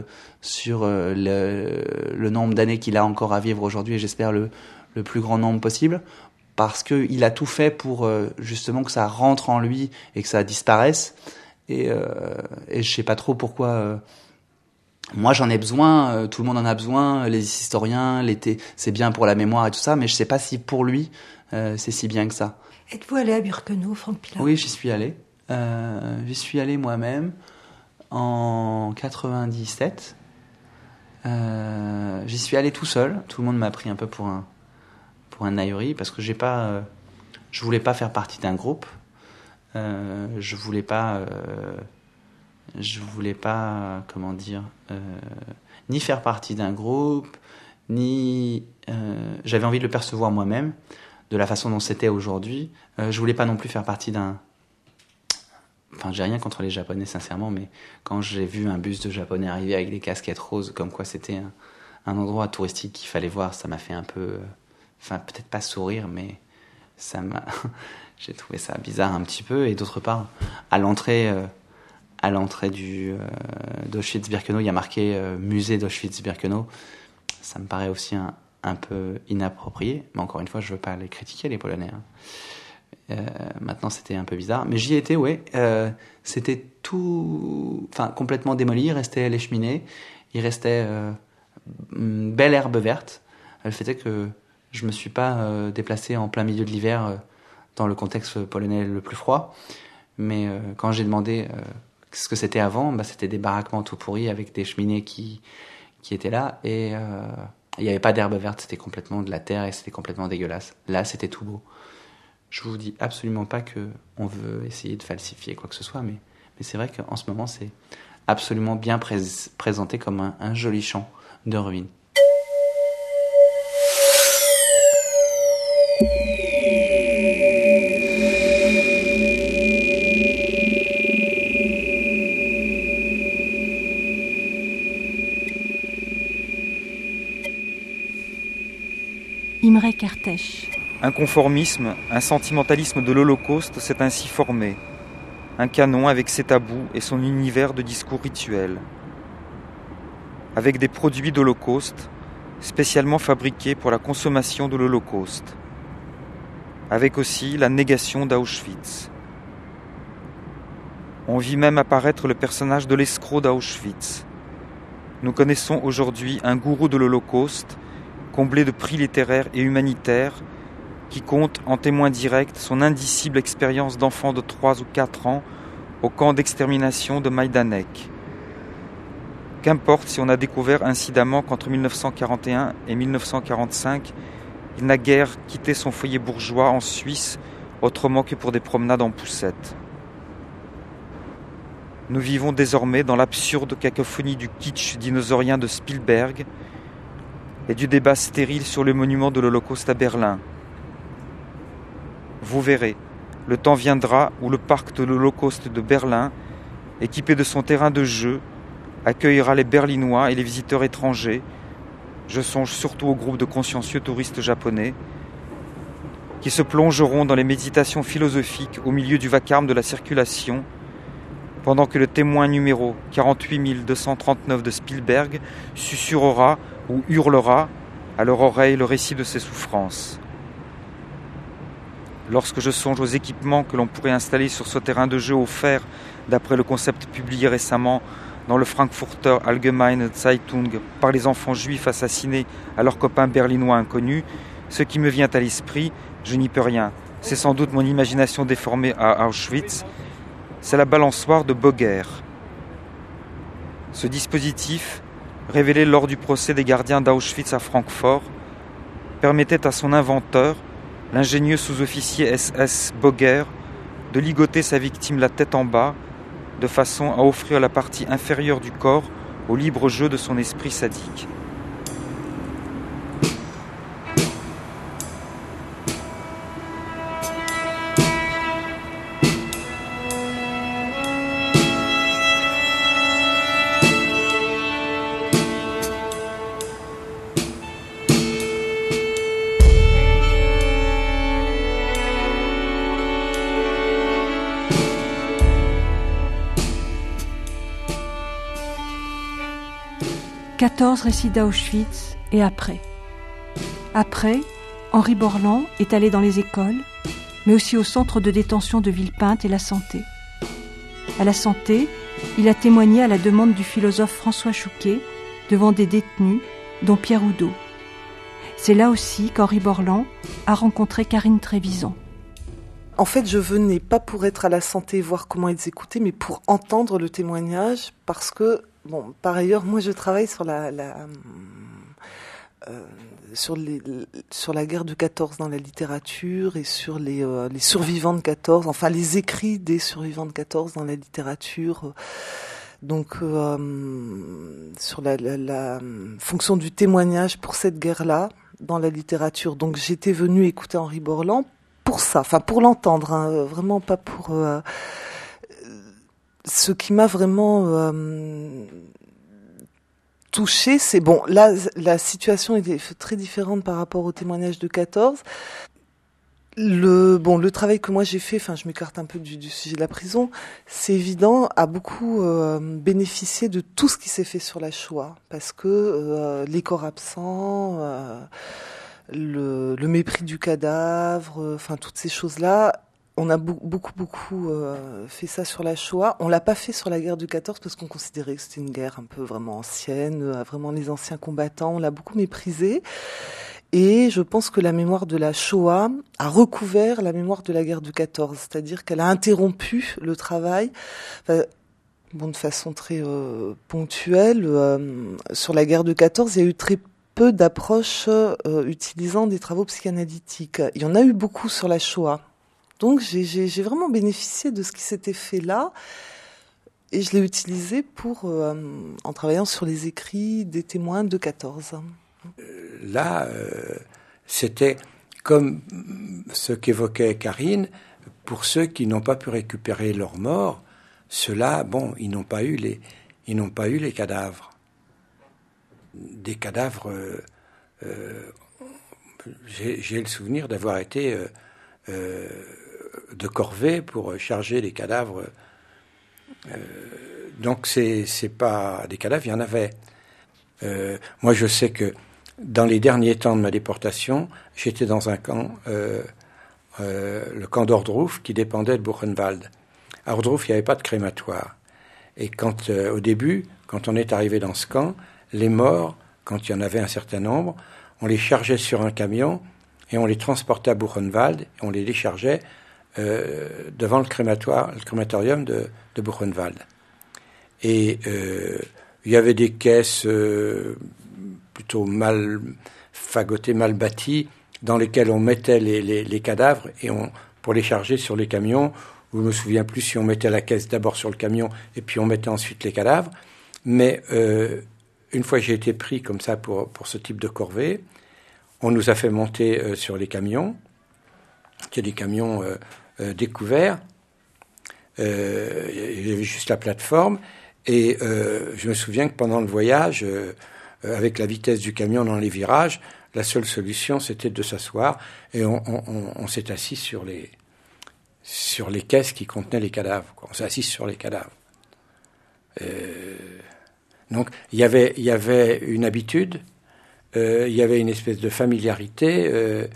nombre d'années qu'il a encore à vivre aujourd'hui, et j'espère le plus grand nombre possible, parce que il a tout fait pour justement que ça rentre en lui et que ça disparaisse. Et je sais pas trop pourquoi. Moi, j'en ai besoin, tout le monde en a besoin, les historiens, c'est bien pour la mémoire et tout ça, mais je sais pas si pour lui, c'est si bien que ça. Êtes-vous allé à Birkenau, Franck Pilat ? Oui, j'y suis allé. J'y suis allé moi-même en 97. J'y suis allé tout seul. Tout le monde m'a pris un peu pour un ahuri parce que je voulais pas faire partie d'un groupe. Je voulais pas, comment dire, ni faire partie d'un groupe, ni j'avais envie de le percevoir moi-même de la façon dont c'était aujourd'hui. Je voulais pas non plus faire partie d'un... Enfin, j'ai rien contre les Japonais, sincèrement, mais quand j'ai vu un bus de Japonais arriver avec des casquettes roses, comme quoi c'était un endroit touristique qu'il fallait voir, ça m'a fait un peu... Enfin, peut-être pas sourire, mais ça m'a... J'ai trouvé ça bizarre un petit peu. Et d'autre part, à l'entrée d'Auschwitz-Birkenau, il y a marqué musée d'Auschwitz-Birkenau. Ça me paraît aussi un peu inapproprié, mais encore une fois, je veux pas les critiquer, les Polonais. Maintenant, c'était un peu bizarre, mais j'y étais, ouais. C'était tout, enfin, complètement démoli. Il restait les cheminées, il restait une belle herbe verte. Le fait est que je me suis pas déplacé en plein milieu de l'hiver dans le contexte polonais le plus froid, mais quand j'ai demandé ce que c'était avant, c'était des baraquements tout pourris avec des cheminées qui étaient là, et il n'y avait pas d'herbe verte, c'était complètement de la terre et c'était complètement dégueulasse. Là, c'était tout beau. Je vous dis absolument pas qu'on veut essayer de falsifier quoi que ce soit, mais c'est vrai qu'en ce moment, c'est absolument bien présenté comme un joli champ de ruines. Imre Kertész. Un conformisme, un sentimentalisme de l'Holocauste s'est ainsi formé. Un canon avec ses tabous et son univers de discours rituels. Avec des produits d'Holocauste, spécialement fabriqués pour la consommation de l'Holocauste. Avec aussi la négation d'Auschwitz. On vit même apparaître le personnage de l'escroc d'Auschwitz. Nous connaissons aujourd'hui un gourou de l'Holocauste, comblé de prix littéraires et humanitaires, qui compte en témoin direct son indicible expérience d'enfant de 3 ou 4 ans au camp d'extermination de Majdanek. Qu'importe si on a découvert incidemment qu'entre 1941 et 1945, il n'a guère quitté son foyer bourgeois en Suisse autrement que pour des promenades en poussette. Nous vivons désormais dans l'absurde cacophonie du kitsch dinosaurien de Spielberg et du débat stérile sur le monument de l'Holocauste à Berlin. Vous verrez, le temps viendra où le parc de l'Holocauste de Berlin, équipé de son terrain de jeu, accueillera les Berlinois et les visiteurs étrangers. Je songe surtout au groupe de consciencieux touristes japonais qui se plongeront dans les méditations philosophiques au milieu du vacarme de la circulation, pendant que le témoin numéro 48239 de Spielberg susurrera ou hurlera à leur oreille le récit de ses souffrances. Lorsque je songe aux équipements que l'on pourrait installer sur ce terrain de jeu offert d'après le concept publié récemment dans le Frankfurter Allgemeine Zeitung par les enfants juifs assassinés à leurs copains berlinois inconnus, ce qui me vient à l'esprit, je n'y peux rien. C'est sans doute mon imagination déformée à Auschwitz. C'est la balançoire de Boger. Ce dispositif, révélé lors du procès des gardiens d'Auschwitz à Francfort, permettait à son inventeur, l'ingénieux sous-officier SS Boger, de ligoter sa victime la tête en bas, de façon à offrir la partie inférieure du corps au libre jeu de son esprit sadique. « 14 récits d'Auschwitz et après. Après, Henri Borland est allé dans les écoles, mais aussi au centre de détention de Villepinte et la Santé. À la Santé, il a témoigné à la demande du philosophe François Chouquet devant des détenus, dont Pierre Oudot. C'est là aussi qu'Henri Borland a rencontré Karine Trévison. En fait, je venais pas pour être à la Santé, voir comment ils écoutaient, mais pour entendre le témoignage, parce que, bon, par ailleurs, moi je travaille sur sur la guerre de 14 dans la littérature et sur les survivants de 14, enfin les écrits des survivants de 14 dans la littérature. Donc sur la fonction du témoignage pour cette guerre-là dans la littérature. Donc j'étais venue écouter Henri Borland pour ça, enfin pour l'entendre, hein, vraiment pas pour... ce qui m'a vraiment touchée, c'est bon, là la situation est très différente par rapport au témoignage de 14. Le travail que moi j'ai fait, enfin je m'écarte un peu du sujet de la prison, c'est évident, a beaucoup bénéficié de tout ce qui s'est fait sur la Shoah, parce que les corps absents, le mépris du cadavre, enfin toutes ces choses-là, on a beaucoup fait ça sur la Shoah. On l'a pas fait sur la guerre du 14 parce qu'on considérait que c'était une guerre un peu vraiment ancienne, vraiment les anciens combattants, on l'a beaucoup méprisé. Et je pense que la mémoire de la Shoah a recouvert la mémoire de la guerre du 14, c'est-à-dire qu'elle a interrompu le travail, de façon très ponctuelle. Sur la guerre de 14, il y a eu très peu d'approches utilisant des travaux psychanalytiques. Il y en a eu beaucoup sur la Shoah. Donc j'ai vraiment bénéficié de ce qui s'était fait là, et je l'ai utilisé en travaillant sur les écrits des témoins de 14. Là, c'était comme ce qu'évoquait Karine, pour ceux qui n'ont pas pu récupérer leurs morts, ceux-là, bon, ils n'ont pas eu les cadavres. Des cadavres, j'ai le souvenir d'avoir été de corvée pour charger les cadavres. Donc c'est pas des cadavres, il y en avait. Moi, je sais que dans les derniers temps de ma déportation, j'étais dans un camp, le camp d'Ordruf, qui dépendait de Buchenwald. À Ordruf, il n'y avait pas de crématoire. Et au début, quand on est arrivé dans ce camp, les morts, quand il y en avait un certain nombre, on les chargeait sur un camion et on les transportait à Buchenwald et on les déchargeait devant le crématorium de Buchenwald. Et il y avait des caisses plutôt mal fagotées, mal bâties, dans lesquelles on mettait les cadavres et pour les charger sur les camions. Je ne me souviens plus si on mettait la caisse d'abord sur le camion et puis on mettait ensuite les cadavres. Mais une fois que j'ai été pris comme ça pour ce type de corvée, on nous a fait monter sur les camions, qui étaient des camions découverts. Il y avait juste la plateforme. Et je me souviens que pendant le voyage, avec la vitesse du camion dans les virages, la seule solution, c'était de s'asseoir, et on s'est assis sur les caisses qui contenaient les cadavres, quoi. On s'est assis sur les cadavres. Donc, il y avait une habitude, il y avait une espèce de familiarité.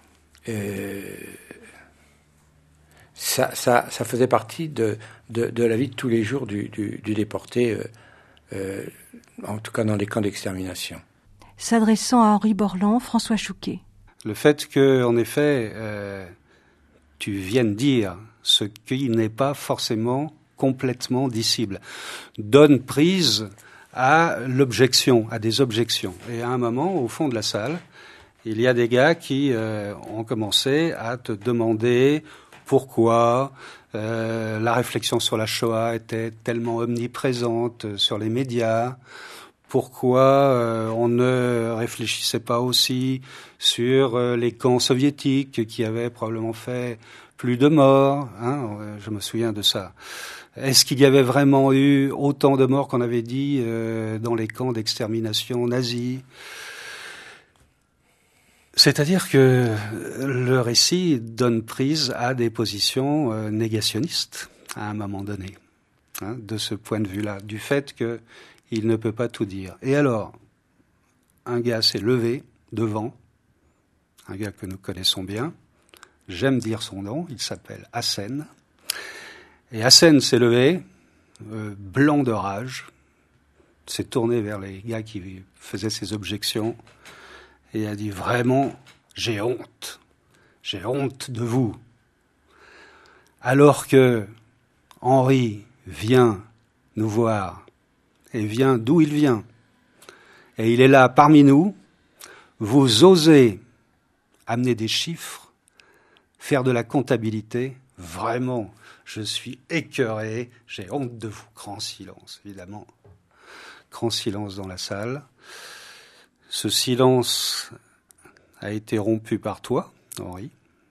Ça faisait partie de la vie de tous les jours du déporté, en tout cas dans les camps d'extermination. S'adressant à Henri Borland, François Chouquet. Le fait que, en effet, tu viennes dire ce qui n'est pas forcément complètement dissible donne prise à l'objection, à des objections. Et à un moment, au fond de la salle, il y a des gars qui ont commencé à te demander pourquoi la réflexion sur la Shoah était tellement omniprésente sur les médias, pourquoi on ne réfléchissait pas aussi sur les camps soviétiques qui avaient probablement fait plus de morts, hein, je me souviens de ça. Est-ce qu'il y avait vraiment eu autant de morts qu'on avait dit dans les camps d'extermination nazis ? C'est-à-dire que le récit donne prise à des positions négationnistes à un moment donné, hein, de ce point de vue-là, du fait qu'il ne peut pas tout dire. Et alors, un gars s'est levé devant, un gars que nous connaissons bien, j'aime dire son nom, il s'appelle Hassen, et Hassen s'est levé, blanc de rage, s'est tourné vers les gars qui faisaient ses objections, et a dit vraiment, j'ai honte de vous. Alors que Henri vient nous voir, et vient d'où il vient, et il est là parmi nous, vous osez amener des chiffres, faire de la comptabilité, vraiment, je suis écœuré, j'ai honte de vous. Grand silence, évidemment. Grand silence dans la salle. Ce silence a été rompu par toi, Henri.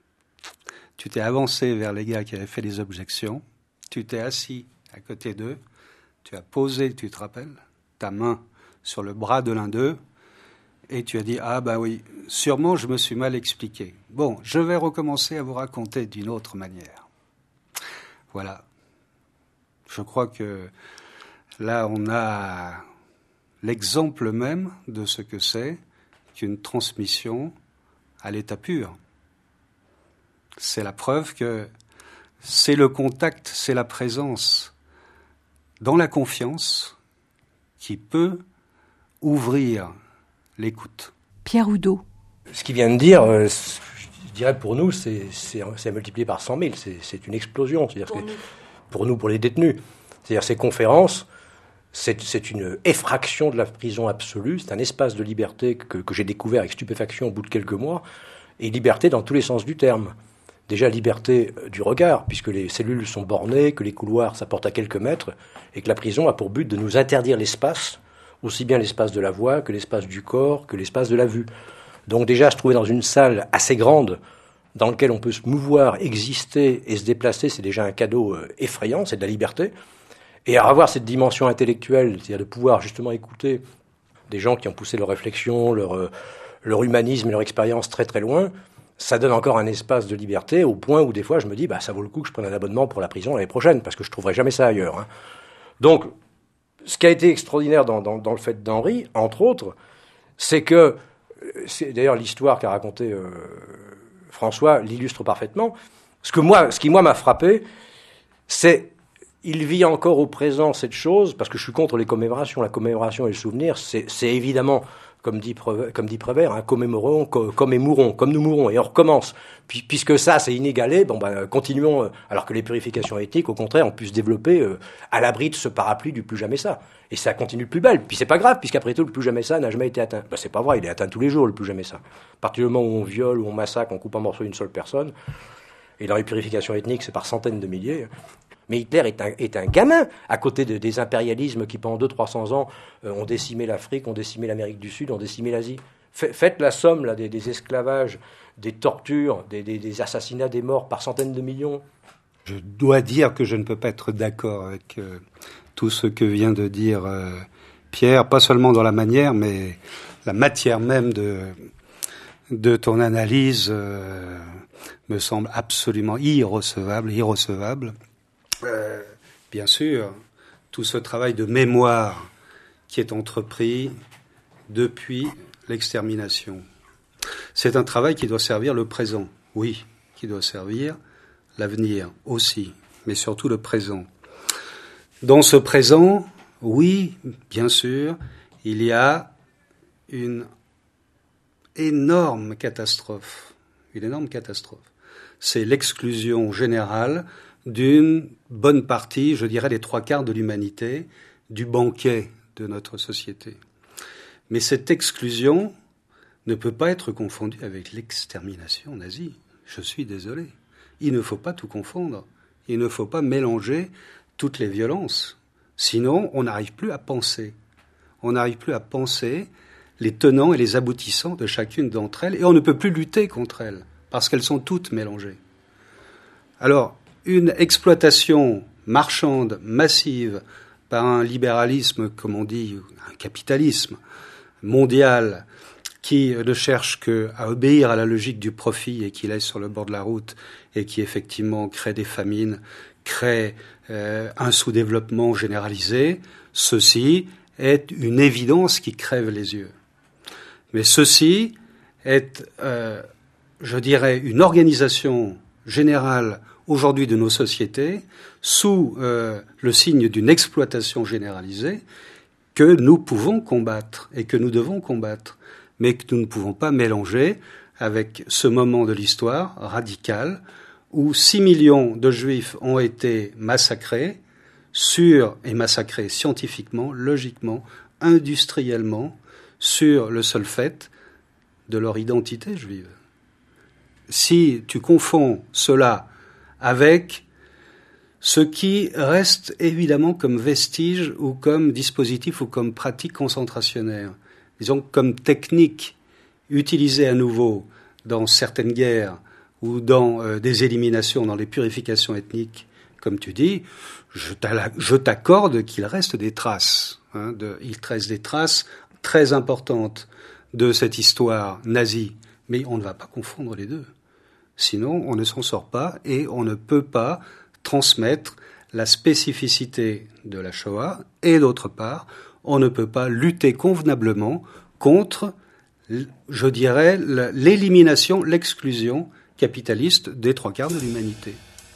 Tu t'es avancé vers les gars qui avaient fait des objections. Tu t'es assis à côté d'eux. Tu as posé, tu te rappelles, ta main sur le bras de l'un d'eux. Et tu as dit, ah bah oui, sûrement je me suis mal expliqué. Bon, je vais recommencer à vous raconter d'une autre manière. Voilà. Je crois que là, on a l'exemple même de ce que c'est qu'une transmission à l'état pur. C'est la preuve que c'est le contact, c'est la présence dans la confiance qui peut ouvrir l'écoute. Pierre Oudot. Ce qu'il vient de dire, je dirais pour nous, c'est multiplié par 100 000. C'est une explosion. C'est-à-dire pour nous, pour les détenus. C'est-à-dire ces conférences, c'est une effraction de la prison absolue. C'est un espace de liberté que j'ai découvert avec stupéfaction au bout de quelques mois. Et liberté dans tous les sens du terme. Déjà liberté du regard, puisque les cellules sont bornées, que les couloirs s'apportent à quelques mètres, et que la prison a pour but de nous interdire l'espace, aussi bien l'espace de la voix que l'espace du corps, que l'espace de la vue. Donc déjà, se trouver dans une salle assez grande, dans laquelle on peut se mouvoir, exister et se déplacer, c'est déjà un cadeau effrayant, c'est de la liberté. Et à avoir cette dimension intellectuelle, c'est-à-dire de pouvoir justement écouter des gens qui ont poussé leur réflexion, leur humanisme et leur expérience très très loin, ça donne encore un espace de liberté au point où des fois je me dis ça vaut le coup que je prenne un abonnement pour la prison l'année prochaine parce que je trouverai jamais ça ailleurs. Hein. Donc, ce qui a été extraordinaire dans le fait d'Henri, entre autres, c'est que, c'est d'ailleurs l'histoire qu'a racontée François l'illustre parfaitement. Ce qui moi m'a frappé, c'est il vit encore au présent cette chose parce que je suis contre les commémorations. La commémoration et le souvenir, c'est évidemment comme dit Prévert, commémorons comme nous mourons, et on recommence. Puisque ça, c'est inégalé, continuons, alors que les purifications éthiques, au contraire, ont pu se développer à l'abri de ce parapluie du plus jamais ça. Et ça continue de plus belle. Puis c'est pas grave, puisqu'après tout, le plus jamais ça n'a jamais été atteint. C'est pas vrai, il est atteint tous les jours, le plus jamais ça. À partir du moment où on viole, où on massacre, on coupe en morceaux une seule personne, et dans les purifications ethniques, c'est par centaines de milliers. Mais Hitler est un gamin à côté des impérialismes qui, pendant 200-300 ans, ont décimé l'Afrique, ont décimé l'Amérique du Sud, ont décimé l'Asie. Faites la somme là, des esclavages, des tortures, des assassinats, des morts par centaines de millions. Je dois dire que je ne peux pas être d'accord avec tout ce que vient de dire Pierre, pas seulement dans la manière, mais la matière même de de ton analyse me semble absolument irrecevable. Bien sûr, tout ce travail de mémoire qui est entrepris depuis l'extermination, c'est un travail qui doit servir le présent, oui, qui doit servir l'avenir aussi, mais surtout le présent. Dans ce présent, oui, bien sûr, il y a une énorme catastrophe. C'est l'exclusion générale d'une bonne partie, je dirais les 3/4 de l'humanité, du banquet de notre société. Mais cette exclusion ne peut pas être confondue avec l'extermination nazie. Je suis désolé. Il ne faut pas tout confondre. Il ne faut pas mélanger toutes les violences. Sinon, on n'arrive plus à penser. On n'arrive plus à penser les tenants et les aboutissants de chacune d'entre elles, et on ne peut plus lutter contre elles, parce qu'elles sont toutes mélangées. Alors, une exploitation marchande, massive, par un libéralisme, comme on dit, un capitalisme mondial, qui ne cherche qu'à obéir à la logique du profit et qui laisse sur le bord de la route et qui effectivement crée des famines, crée un sous-développement généralisé, ceci est une évidence qui crève les yeux. Mais ceci est, je dirais, une organisation générale aujourd'hui de nos sociétés sous le signe d'une exploitation généralisée que nous pouvons combattre et que nous devons combattre, mais que nous ne pouvons pas mélanger avec ce moment de l'histoire radical où 6 millions de Juifs ont été massacrés et massacrés scientifiquement, logiquement, industriellement, sur le seul fait de leur identité juive. Si tu confonds cela avec ce qui reste évidemment comme vestige ou comme dispositif ou comme pratique concentrationnaire, disons comme technique utilisée à nouveau dans certaines guerres ou dans des éliminations, dans les purifications ethniques, comme tu dis, je t'accorde qu'il reste des traces. Il reste des traces très importantes de cette histoire nazie. Mais on ne va pas confondre les deux. Sinon, on ne s'en sort pas et on ne peut pas transmettre la spécificité de la Shoah. Et d'autre part, on ne peut pas lutter convenablement contre, je dirais, l'élimination, l'exclusion capitaliste des 3/4 de l'humanité.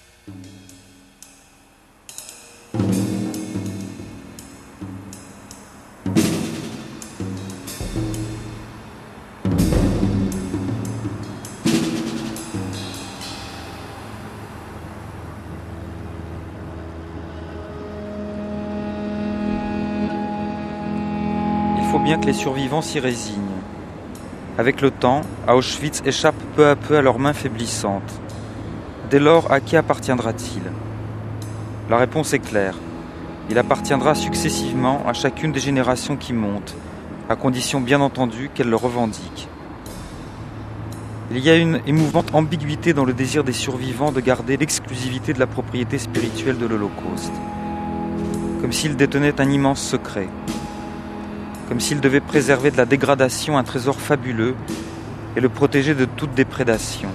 Il faut bien que les survivants s'y résignent. Avec le temps, Auschwitz échappe peu à peu à leurs mains faiblissantes. Dès lors, à qui appartiendra-t-il ? La réponse est claire. Il appartiendra successivement à chacune des générations qui montent, à condition bien entendu qu'elles le revendiquent. Il y a une émouvante ambiguïté dans le désir des survivants de garder l'exclusivité de la propriété spirituelle de l'Holocauste, comme s'ils détenaient un immense secret, comme s'ils devaient préserver de la dégradation un trésor fabuleux et le protéger de toute déprédation.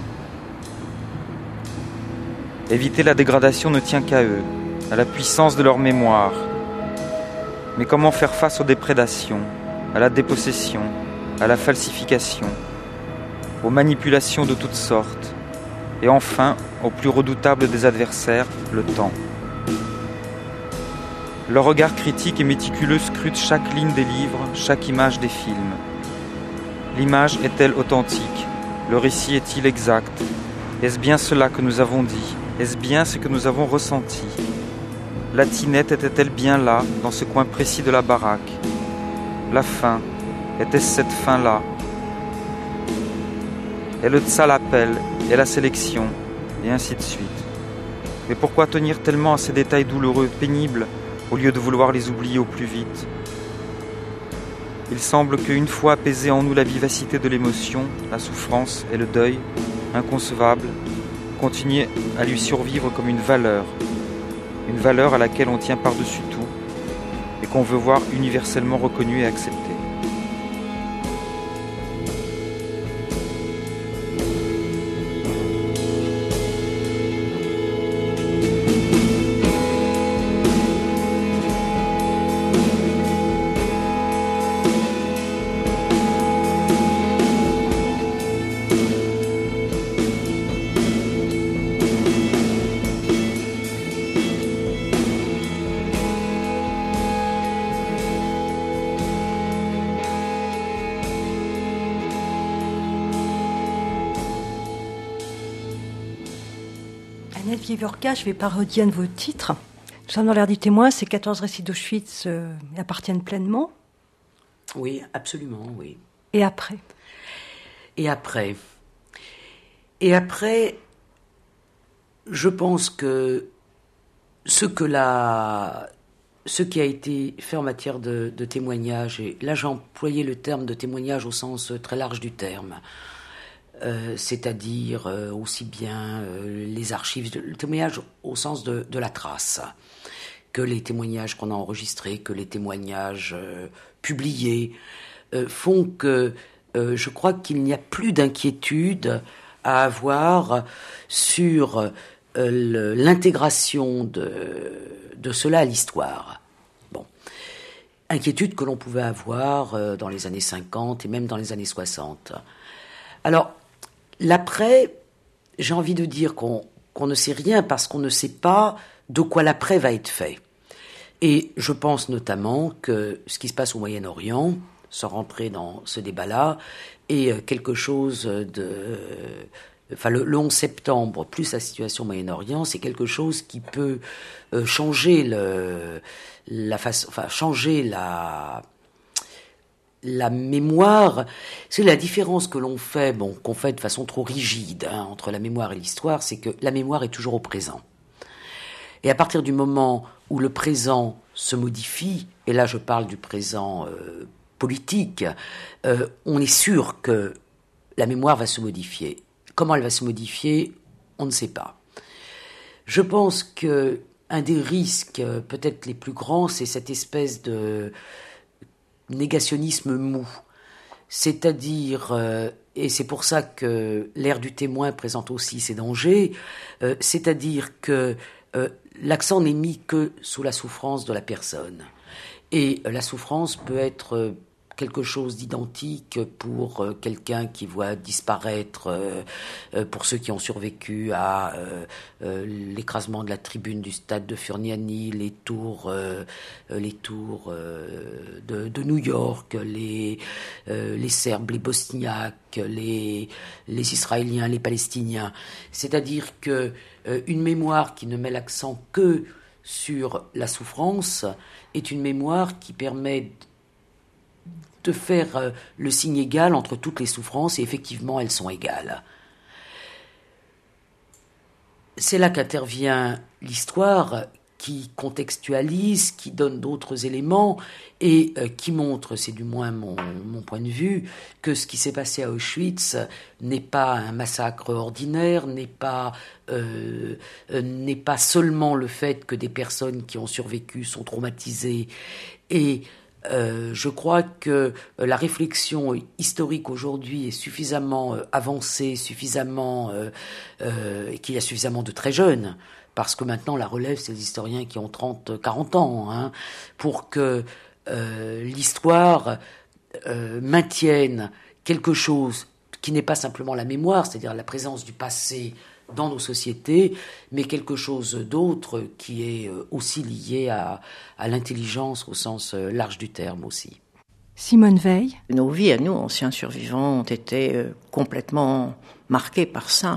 Éviter la dégradation ne tient qu'à eux, à la puissance de leur mémoire. Mais comment faire face aux déprédations, à la dépossession, à la falsification, aux manipulations de toutes sortes, et enfin, au plus redoutable des adversaires, le temps. Leur regard critique et méticuleux scrute chaque ligne des livres, chaque image des films. L'image est-elle authentique ? Le récit est-il exact ? Est-ce bien cela que nous avons dit ? Est-ce bien ce que nous avons ressenti ? La tinette était-elle bien là, dans ce coin précis de la baraque ? La faim, était-ce cette faim-là ? Et le tzal-appel, et la sélection, et ainsi de suite. Mais pourquoi tenir tellement à ces détails douloureux, pénibles, au lieu de vouloir les oublier au plus vite ? Il semble qu'une fois apaisée en nous la vivacité de l'émotion, la souffrance et le deuil, inconcevable, continuer à lui survivre comme une valeur à laquelle on tient par-dessus tout et qu'on veut voir universellement reconnue et acceptée. Daniel Pievorka, je vais parodier un de vos titres. Nous sommes dans l'ère du témoin, ces 14 récits d'Auschwitz appartiennent pleinement. Oui, absolument, oui. Et après ? Et après, je pense que ce qui a été fait en matière de témoignage, et là j'ai employé le terme de témoignage au sens très large du terme, c'est-à-dire aussi bien les archives, le témoignage au sens de la trace, que les témoignages qu'on a enregistrés, que les témoignages publiés, font que je crois qu'il n'y a plus d'inquiétude à avoir sur l'intégration de cela à l'histoire. Bon. Inquiétude que l'on pouvait avoir dans les années 50 et même dans les années 60. Alors, l'après, j'ai envie de dire qu'on ne sait rien parce qu'on ne sait pas de quoi l'après va être fait. Et je pense notamment que ce qui se passe au Moyen-Orient, sans rentrer dans ce débat-là, est quelque chose de... Enfin, le 11 septembre, plus la situation au Moyen-Orient, c'est quelque chose qui peut changer changer la mémoire. C'est la différence que l'on fait, qu'on fait de façon trop rigide, entre la mémoire et l'histoire, c'est que la mémoire est toujours au présent. Et à partir du moment où le présent se modifie, et là je parle du présent politique, on est sûr que la mémoire va se modifier. Comment elle va se modifier, on ne sait pas. Je pense qu'un des risques peut-être les plus grands, c'est cette espèce de négationnisme mou. C'est-à-dire, et c'est pour ça que l'ère du témoin présente aussi ses dangers, c'est-à-dire que l'accent n'est mis que sous la souffrance de la personne. Et la souffrance peut être quelque chose d'identique pour quelqu'un qui voit disparaître, pour ceux qui ont survécu à l'écrasement de la tribune du stade de Furniani, les tours de New York, les Serbes, les Bosniaques, les Israéliens, les Palestiniens. C'est-à-dire que une mémoire qui ne met l'accent que sur la souffrance est une mémoire qui permet de faire le signe égal entre toutes les souffrances, et effectivement elles sont égales. C'est là qu'intervient l'histoire, qui contextualise, qui donne d'autres éléments, et qui montre, c'est du moins mon point de vue, que ce qui s'est passé à Auschwitz n'est pas un massacre ordinaire, n'est pas seulement le fait que des personnes qui ont survécu sont traumatisées, et je crois que la réflexion historique aujourd'hui est suffisamment avancée, et qu'il y a suffisamment de très jeunes, parce que maintenant la relève, c'est les historiens qui ont 30, 40 ans, pour que l'histoire maintienne quelque chose qui n'est pas simplement la mémoire, c'est-à-dire la présence du passé dans nos sociétés, mais quelque chose d'autre qui est aussi lié à l'intelligence au sens large du terme aussi. Simone Veil. Nos vies à nous, anciens survivants, ont été complètement marquées par ça.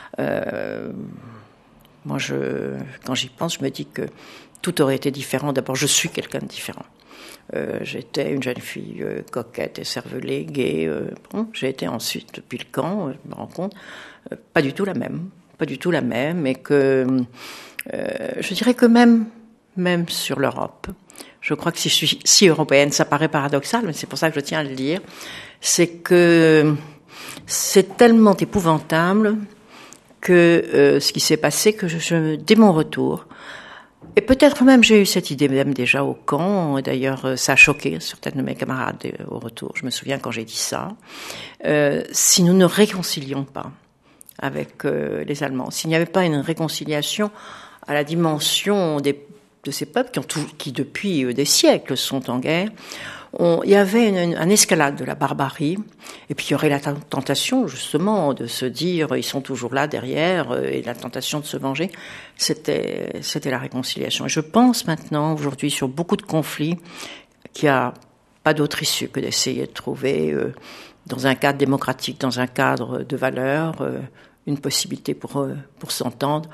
Moi, quand j'y pense, je me dis que tout aurait été différent. D'abord, je suis quelqu'un de différent. J'étais une jeune fille coquette et cervelée, gaie. J'ai été ensuite, depuis le camp, je me rends compte, pas du tout la même, et que je dirais que même sur l'Europe, je crois que si je suis si européenne, ça paraît paradoxal, mais c'est pour ça que je tiens à le dire, c'est que c'est tellement épouvantable que ce qui s'est passé, que dès mon retour, et peut-être même j'ai eu cette idée même déjà au camp, d'ailleurs ça a choqué certains de mes camarades au retour, je me souviens quand j'ai dit ça, si nous ne réconcilions pas avec les Allemands, s'il n'y avait pas une réconciliation à la dimension de ces peuples qui depuis des siècles sont en guerre, il y avait une escalade de la barbarie, et puis il y aurait la tentation justement de se dire ils sont toujours là derrière, et la tentation de se venger. C'était la réconciliation. Et je pense maintenant, aujourd'hui, sur beaucoup de conflits, qu'il n'y a pas d'autre issue que d'essayer de trouver, dans un cadre démocratique, dans un cadre de valeurs, une possibilité pour s'entendre,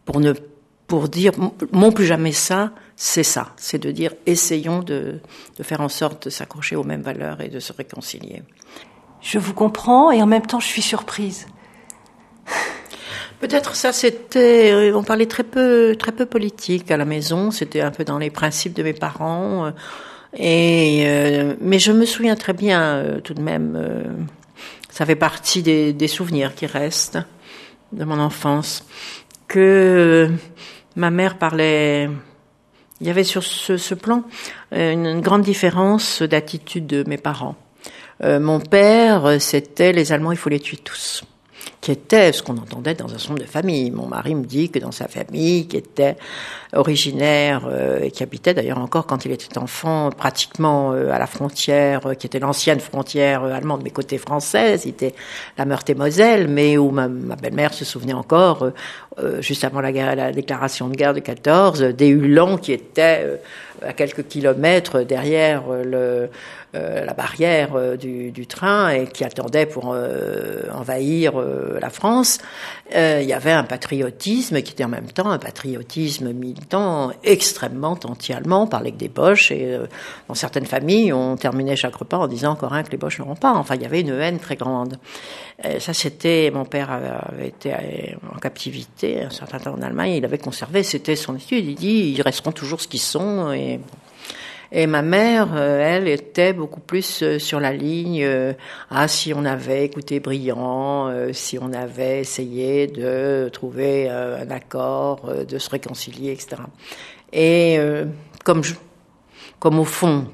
pour dire mon plus jamais ça, c'est ça. C'est de dire essayons de faire en sorte de s'accrocher aux mêmes valeurs et de se réconcilier. Je vous comprends et en même temps je suis surprise. Peut-être ça c'était, on parlait très peu politique à la maison, c'était un peu dans les principes de mes parents, mais je me souviens très bien tout de même, ça fait partie des souvenirs qui restent de mon enfance, que ma mère parlait, il y avait sur ce plan une grande différence d'attitude de mes parents. Mon père, c'était les Allemands, il faut les tuer tous, qui était ce qu'on entendait dans un certain nombre de familles. Mon mari me dit que dans sa famille, qui était originaire et qui habitait d'ailleurs encore quand il était enfant, pratiquement à la frontière, qui était l'ancienne frontière allemande, mais côté française, c'était la Meurthe-et-Moselle, mais où ma belle-mère se souvenait encore, juste avant la déclaration de guerre de 14, des Uhlans qui étaient à quelques kilomètres derrière la barrière du train et qui attendait pour envahir la France. Il y avait un patriotisme qui était en même temps un patriotisme militant extrêmement anti-allemand. On parlait que des Boches et dans certaines familles, on terminait chaque repas en disant encore un que les Boches n'auront pas. Enfin, il y avait une haine très grande. Ça, c'était... Mon père avait été en captivité un certain temps en Allemagne. Il avait conservé, c'était son étude. Il dit, ils resteront toujours ce qu'ils sont et ma mère, elle, était beaucoup plus sur la ligne si on avait écouté Briand, si on avait essayé de trouver un accord, de se réconcilier, etc. Et comme au fond,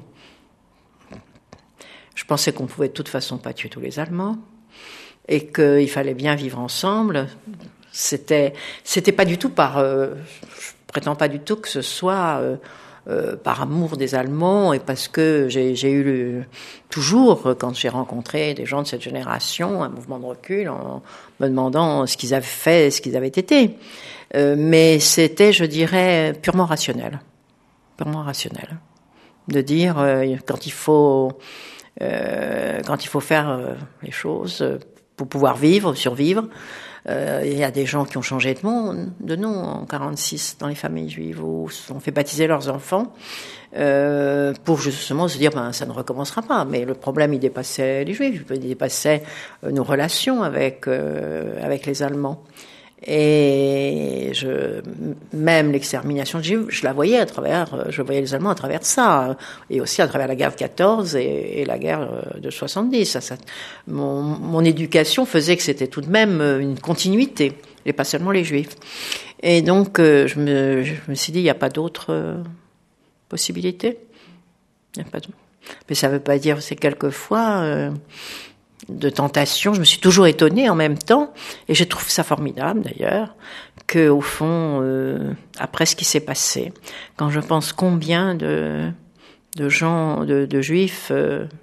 je pensais qu'on pouvait de toute façon pas tuer tous les Allemands et qu'il fallait bien vivre ensemble, c'était pas du tout je prétends pas du tout que ce soit par amour des Allemands et parce que j'ai eu toujours, quand j'ai rencontré des gens de cette génération, un mouvement de recul en me demandant ce qu'ils avaient fait, ce qu'ils avaient été. Mais c'était, je dirais, purement rationnel. De dire, quand il faut faire les choses pour pouvoir survivre, il y a des gens qui ont changé de nom en 46 dans les familles juives où on fait baptiser leurs enfants pour justement se dire ça ne recommencera pas. Mais le problème, il dépassait les Juifs, il dépassait nos relations avec les Allemands. Et même l'extermination de Juifs, je voyais les Allemands à travers ça, et aussi à travers la guerre de 14 et la guerre de 70. Mon éducation faisait que c'était tout de même une continuité, et pas seulement les Juifs. Et donc, je me suis dit, il n'y a pas d'autre possibilité. Mais ça ne veut pas dire, c'est quelquefois de tentation. Je me suis toujours étonnée en même temps, et je trouve ça formidable d'ailleurs, que au fond, après ce qui s'est passé, quand je pense combien de gens, de Juifs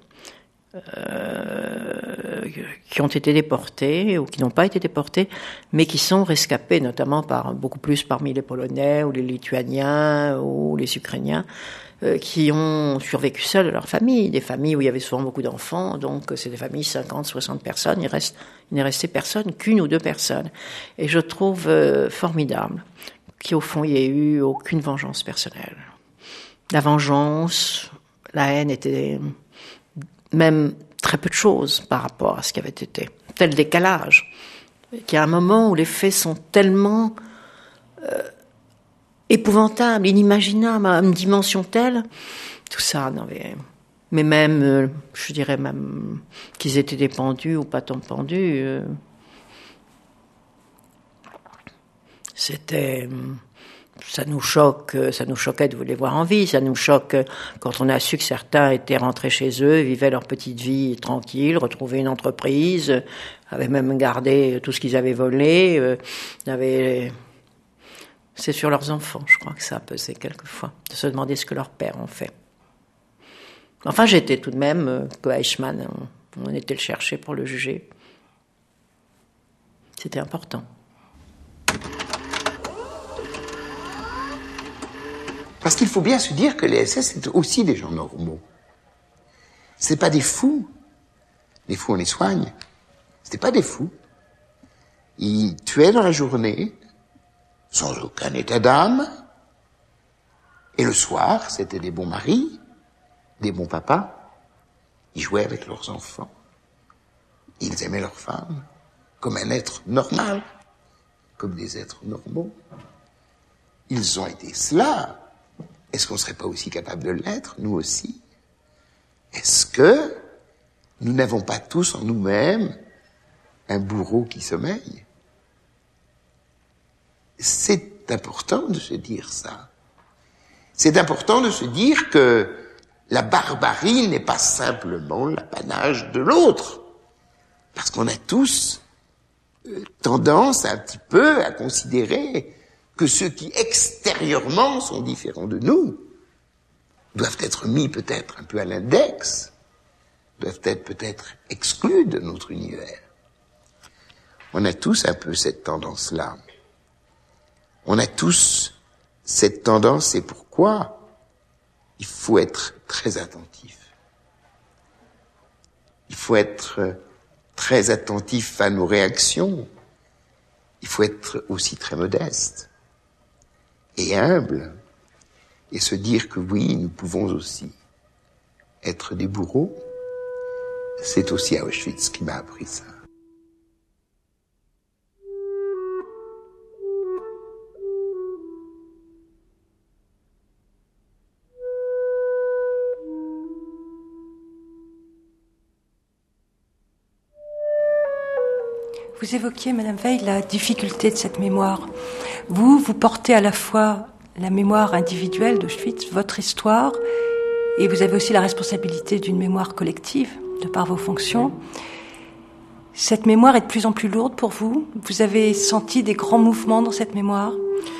qui ont été déportés ou qui n'ont pas été déportés, mais qui sont rescapés, notamment beaucoup plus parmi les Polonais ou les Lituaniens ou les Ukrainiens, qui ont survécu seuls à leur famille, des familles où il y avait souvent beaucoup d'enfants, donc c'est des familles 50, 60 personnes, il n'est resté personne, qu'une ou deux personnes. Et je trouve formidable qu'au fond il n'y ait eu aucune vengeance personnelle. La vengeance, la haine était même très peu de choses par rapport à ce qui avait été. Tel décalage, qu'il y a un moment où les faits sont tellement épouvantable, inimaginable, à une dimension telle, tout ça, mais même, je dirais même qu'ils étaient des pendus ou pas tant pendus, ça nous choquait de les voir en vie, ça nous choque quand on a su que certains étaient rentrés chez eux, vivaient leur petite vie tranquille, retrouvaient une entreprise, avaient même gardé tout ce qu'ils avaient volé, c'est sur leurs enfants, je crois que ça a pesé quelquefois, de se demander ce que leurs pères ont fait. Enfin, j'étais tout de même, que Eichmann, on était le chercher pour le juger. C'était important. Parce qu'il faut bien se dire que les SS étaient aussi des gens normaux. C'est pas des fous. Les fous, on les soigne. C'était pas des fous. Ils tuaient dans la journée. sans aucun état d'âme. Et le soir, c'était des bons maris, des bons papas. Ils jouaient avec leurs enfants. Ils aimaient leurs femmes comme un être normal, comme des êtres normaux. Ils ont été cela. Est-ce qu'on ne serait pas aussi capable de l'être, nous aussi? Est-ce que nous n'avons pas tous en nous-mêmes un bourreau qui sommeille? C'est important de se dire ça. C'est important de se dire que la barbarie n'est pas simplement l'apanage de l'autre. Parce qu'on a tous tendance un petit peu à considérer que ceux qui extérieurement sont différents de nous doivent être mis peut-être un peu à l'index, doivent être peut-être exclus de notre univers. On a tous un peu cette tendance-là. On a tous cette tendance, c'est pourquoi il faut être très attentif. Il faut être très attentif à nos réactions. Il faut être aussi très modeste et humble et se dire que oui, nous pouvons aussi être des bourreaux. C'est aussi à Auschwitz qui m'a appris ça. Vous évoquiez, Madame Veil, la difficulté de cette mémoire. Vous portez à la fois la mémoire individuelle d'Auschwitz, votre histoire, et vous avez aussi la responsabilité d'une mémoire collective, de par vos fonctions. Cette mémoire est de plus en plus lourde pour vous? Vous avez senti des grands mouvements dans cette mémoire?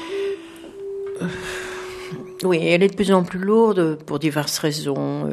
Oui, elle est de plus en plus lourde pour diverses raisons.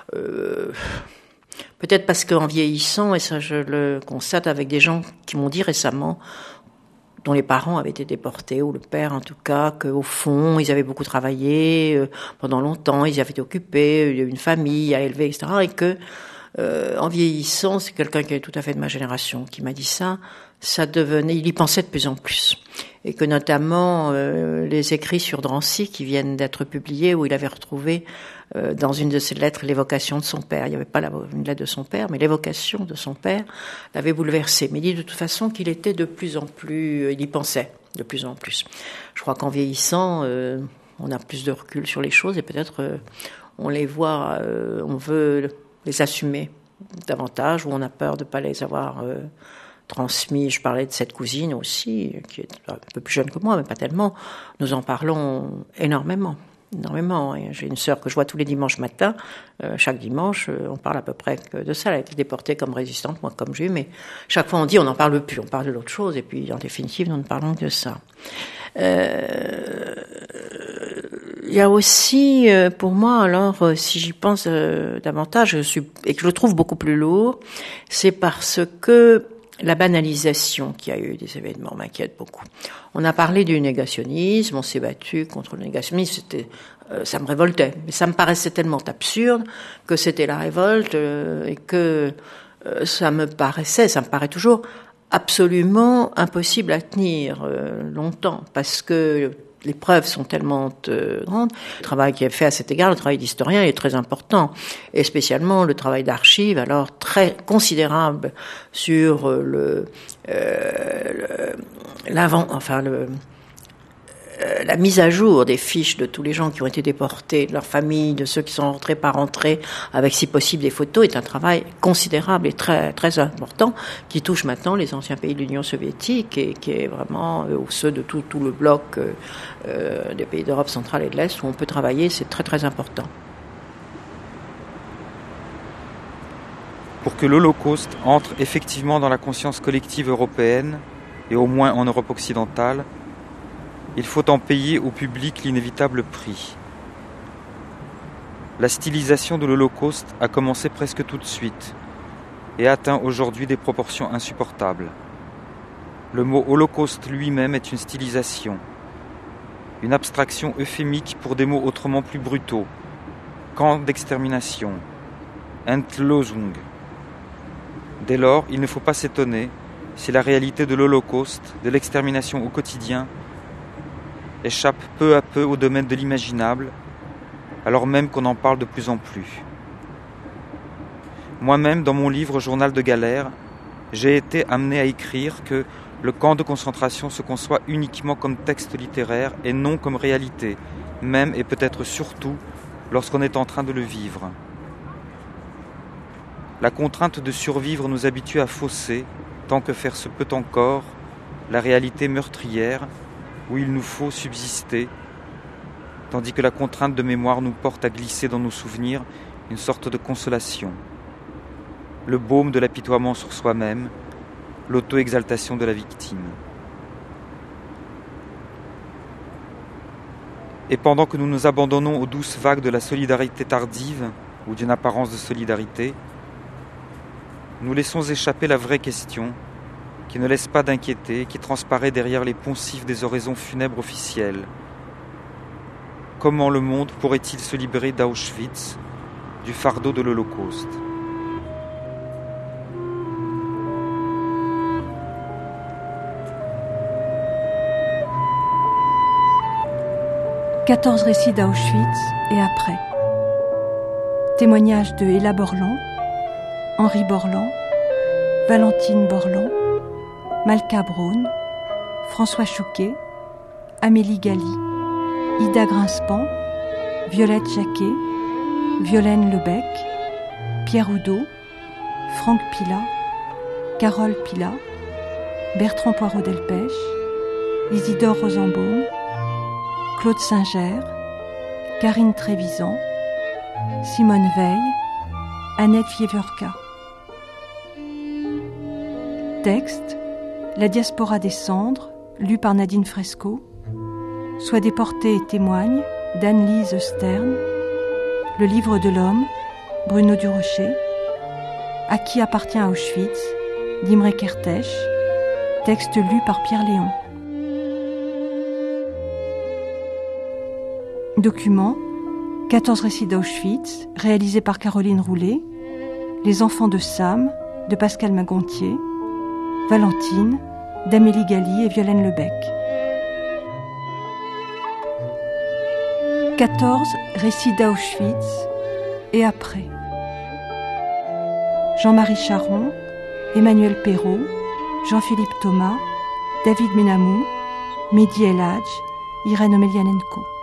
Peut-être parce qu'en vieillissant, et ça je le constate avec des gens qui m'ont dit récemment, dont les parents avaient été déportés, ou le père en tout cas, qu'au fond, ils avaient beaucoup travaillé pendant longtemps, ils avaient été occupés, il y a eu une famille à élever, etc. Et que, en vieillissant, c'est quelqu'un qui est tout à fait de ma génération qui m'a dit ça, ça devenait, il y pensait de plus en plus. Et que notamment, les écrits sur Drancy qui viennent d'être publiés, où il avait retrouvé dans une de ses lettres l'évocation de son père. Il n'y avait pas une lettre de son père, mais l'évocation de son père l'avait bouleversé. Mais il dit de toute façon qu'il était de plus en plus, il y pensait de plus en plus. Je crois qu'en vieillissant, on a plus de recul sur les choses et peut-être on les voit, on veut les assumer davantage, ou on a peur de ne pas les avoir transmis. Je parlais de cette cousine aussi, qui est un peu plus jeune que moi, mais pas tellement. Nous en parlons énormément. Et j'ai une sœur que je vois tous les dimanches matins. Chaque dimanche, on parle à peu près que de ça. Elle a été déportée comme résistante, moi comme juive, mais chaque fois on dit on n'en parle plus, on parle de l'autre chose, et puis en définitive, nous ne parlons que de ça. Il y a aussi, pour moi, alors, si j'y pense davantage, et que je le trouve beaucoup plus lourd, c'est parce que la banalisation qu'il y a eu des événements m'inquiète beaucoup. On a parlé du négationnisme, on s'est battu contre le négationnisme, ça me révoltait. Mais ça me paraissait tellement absurde que c'était la révolte et que ça me paraît toujours absolument impossible à tenir longtemps, parce que les preuves sont tellement grandes. Le travail qui est fait à cet égard, le travail d'historien, est très important, et spécialement le travail d'archives, alors très considérable sur la mise à jour des fiches de tous les gens qui ont été déportés, de leurs familles, de ceux qui sont rentrés par entrée, avec si possible des photos, est un travail considérable et très, très important, qui touche maintenant les anciens pays de l'Union soviétique et qui est vraiment, ou ceux de tout le bloc des pays d'Europe centrale et de l'Est, où on peut travailler, c'est très, très important. Pour que l'Holocauste entre effectivement dans la conscience collective européenne, et au moins en Europe occidentale, il faut en payer au public l'inévitable prix. La stylisation de l'Holocauste a commencé presque tout de suite et atteint aujourd'hui des proportions insupportables. Le mot Holocauste lui-même est une stylisation, une abstraction euphémique pour des mots autrement plus brutaux. Camp d'extermination, Endlösung. Dès lors, il ne faut pas s'étonner si la réalité de l'Holocauste, de l'extermination au quotidien, échappe peu à peu au domaine de l'imaginable, alors même qu'on en parle de plus en plus. Moi-même, dans mon livre Journal de galère, j'ai été amené à écrire que le camp de concentration se conçoit uniquement comme texte littéraire et non comme réalité, même et peut-être surtout lorsqu'on est en train de le vivre. La contrainte de survivre nous habitue à fausser, tant que faire se peut encore, la réalité meurtrière où il nous faut subsister, tandis que la contrainte de mémoire nous porte à glisser dans nos souvenirs une sorte de consolation. Le baume de l'apitoiement sur soi-même, l'auto-exaltation de la victime. Et pendant que nous nous abandonnons aux douces vagues de la solidarité tardive, ou d'une apparence de solidarité, nous laissons échapper la vraie question, qui ne laisse pas d'inquiéter, qui transparaît derrière les poncifs des oraisons funèbres officielles. Comment le monde pourrait-il se libérer d'Auschwitz, du fardeau de l'Holocauste ? « 14 récits d'Auschwitz et après. Témoignages de Ella Borland, Henri Borland, Valentine Borland, Malka Braun, François Chouquet, Amélie Gali, Ida Grinspan, Violette Jacquet, Violaine Lebec, Pierre Oudot, Franck Pilat, Carole Pilat, Bertrand Poirot-Delpech, Isidore Rosenbaum, Claude Singer, Karine Trévisan, Simone Veil, Annette Vievorka. Texte, La diaspora des cendres, lu par Nadine Fresco, Soit déporté et témoigne, d'Anne-Lise Stern, Le livre de l'homme, Bruno Durocher, À qui appartient Auschwitz, d'Imre Kertész, texte lu par Pierre Léon. Document, 14 récits d'Auschwitz, réalisé par Caroline Roulet, Les enfants de Sam, de Pascal Magontier, Valentine, d'Amélie Gali et Violaine Lebec. 14 récits d'Auschwitz et après. Jean-Marie Charon, Emmanuel Perrault, Jean-Philippe Thomas, David Menamou, Mehdi El Hadj, Irène Omelianenko.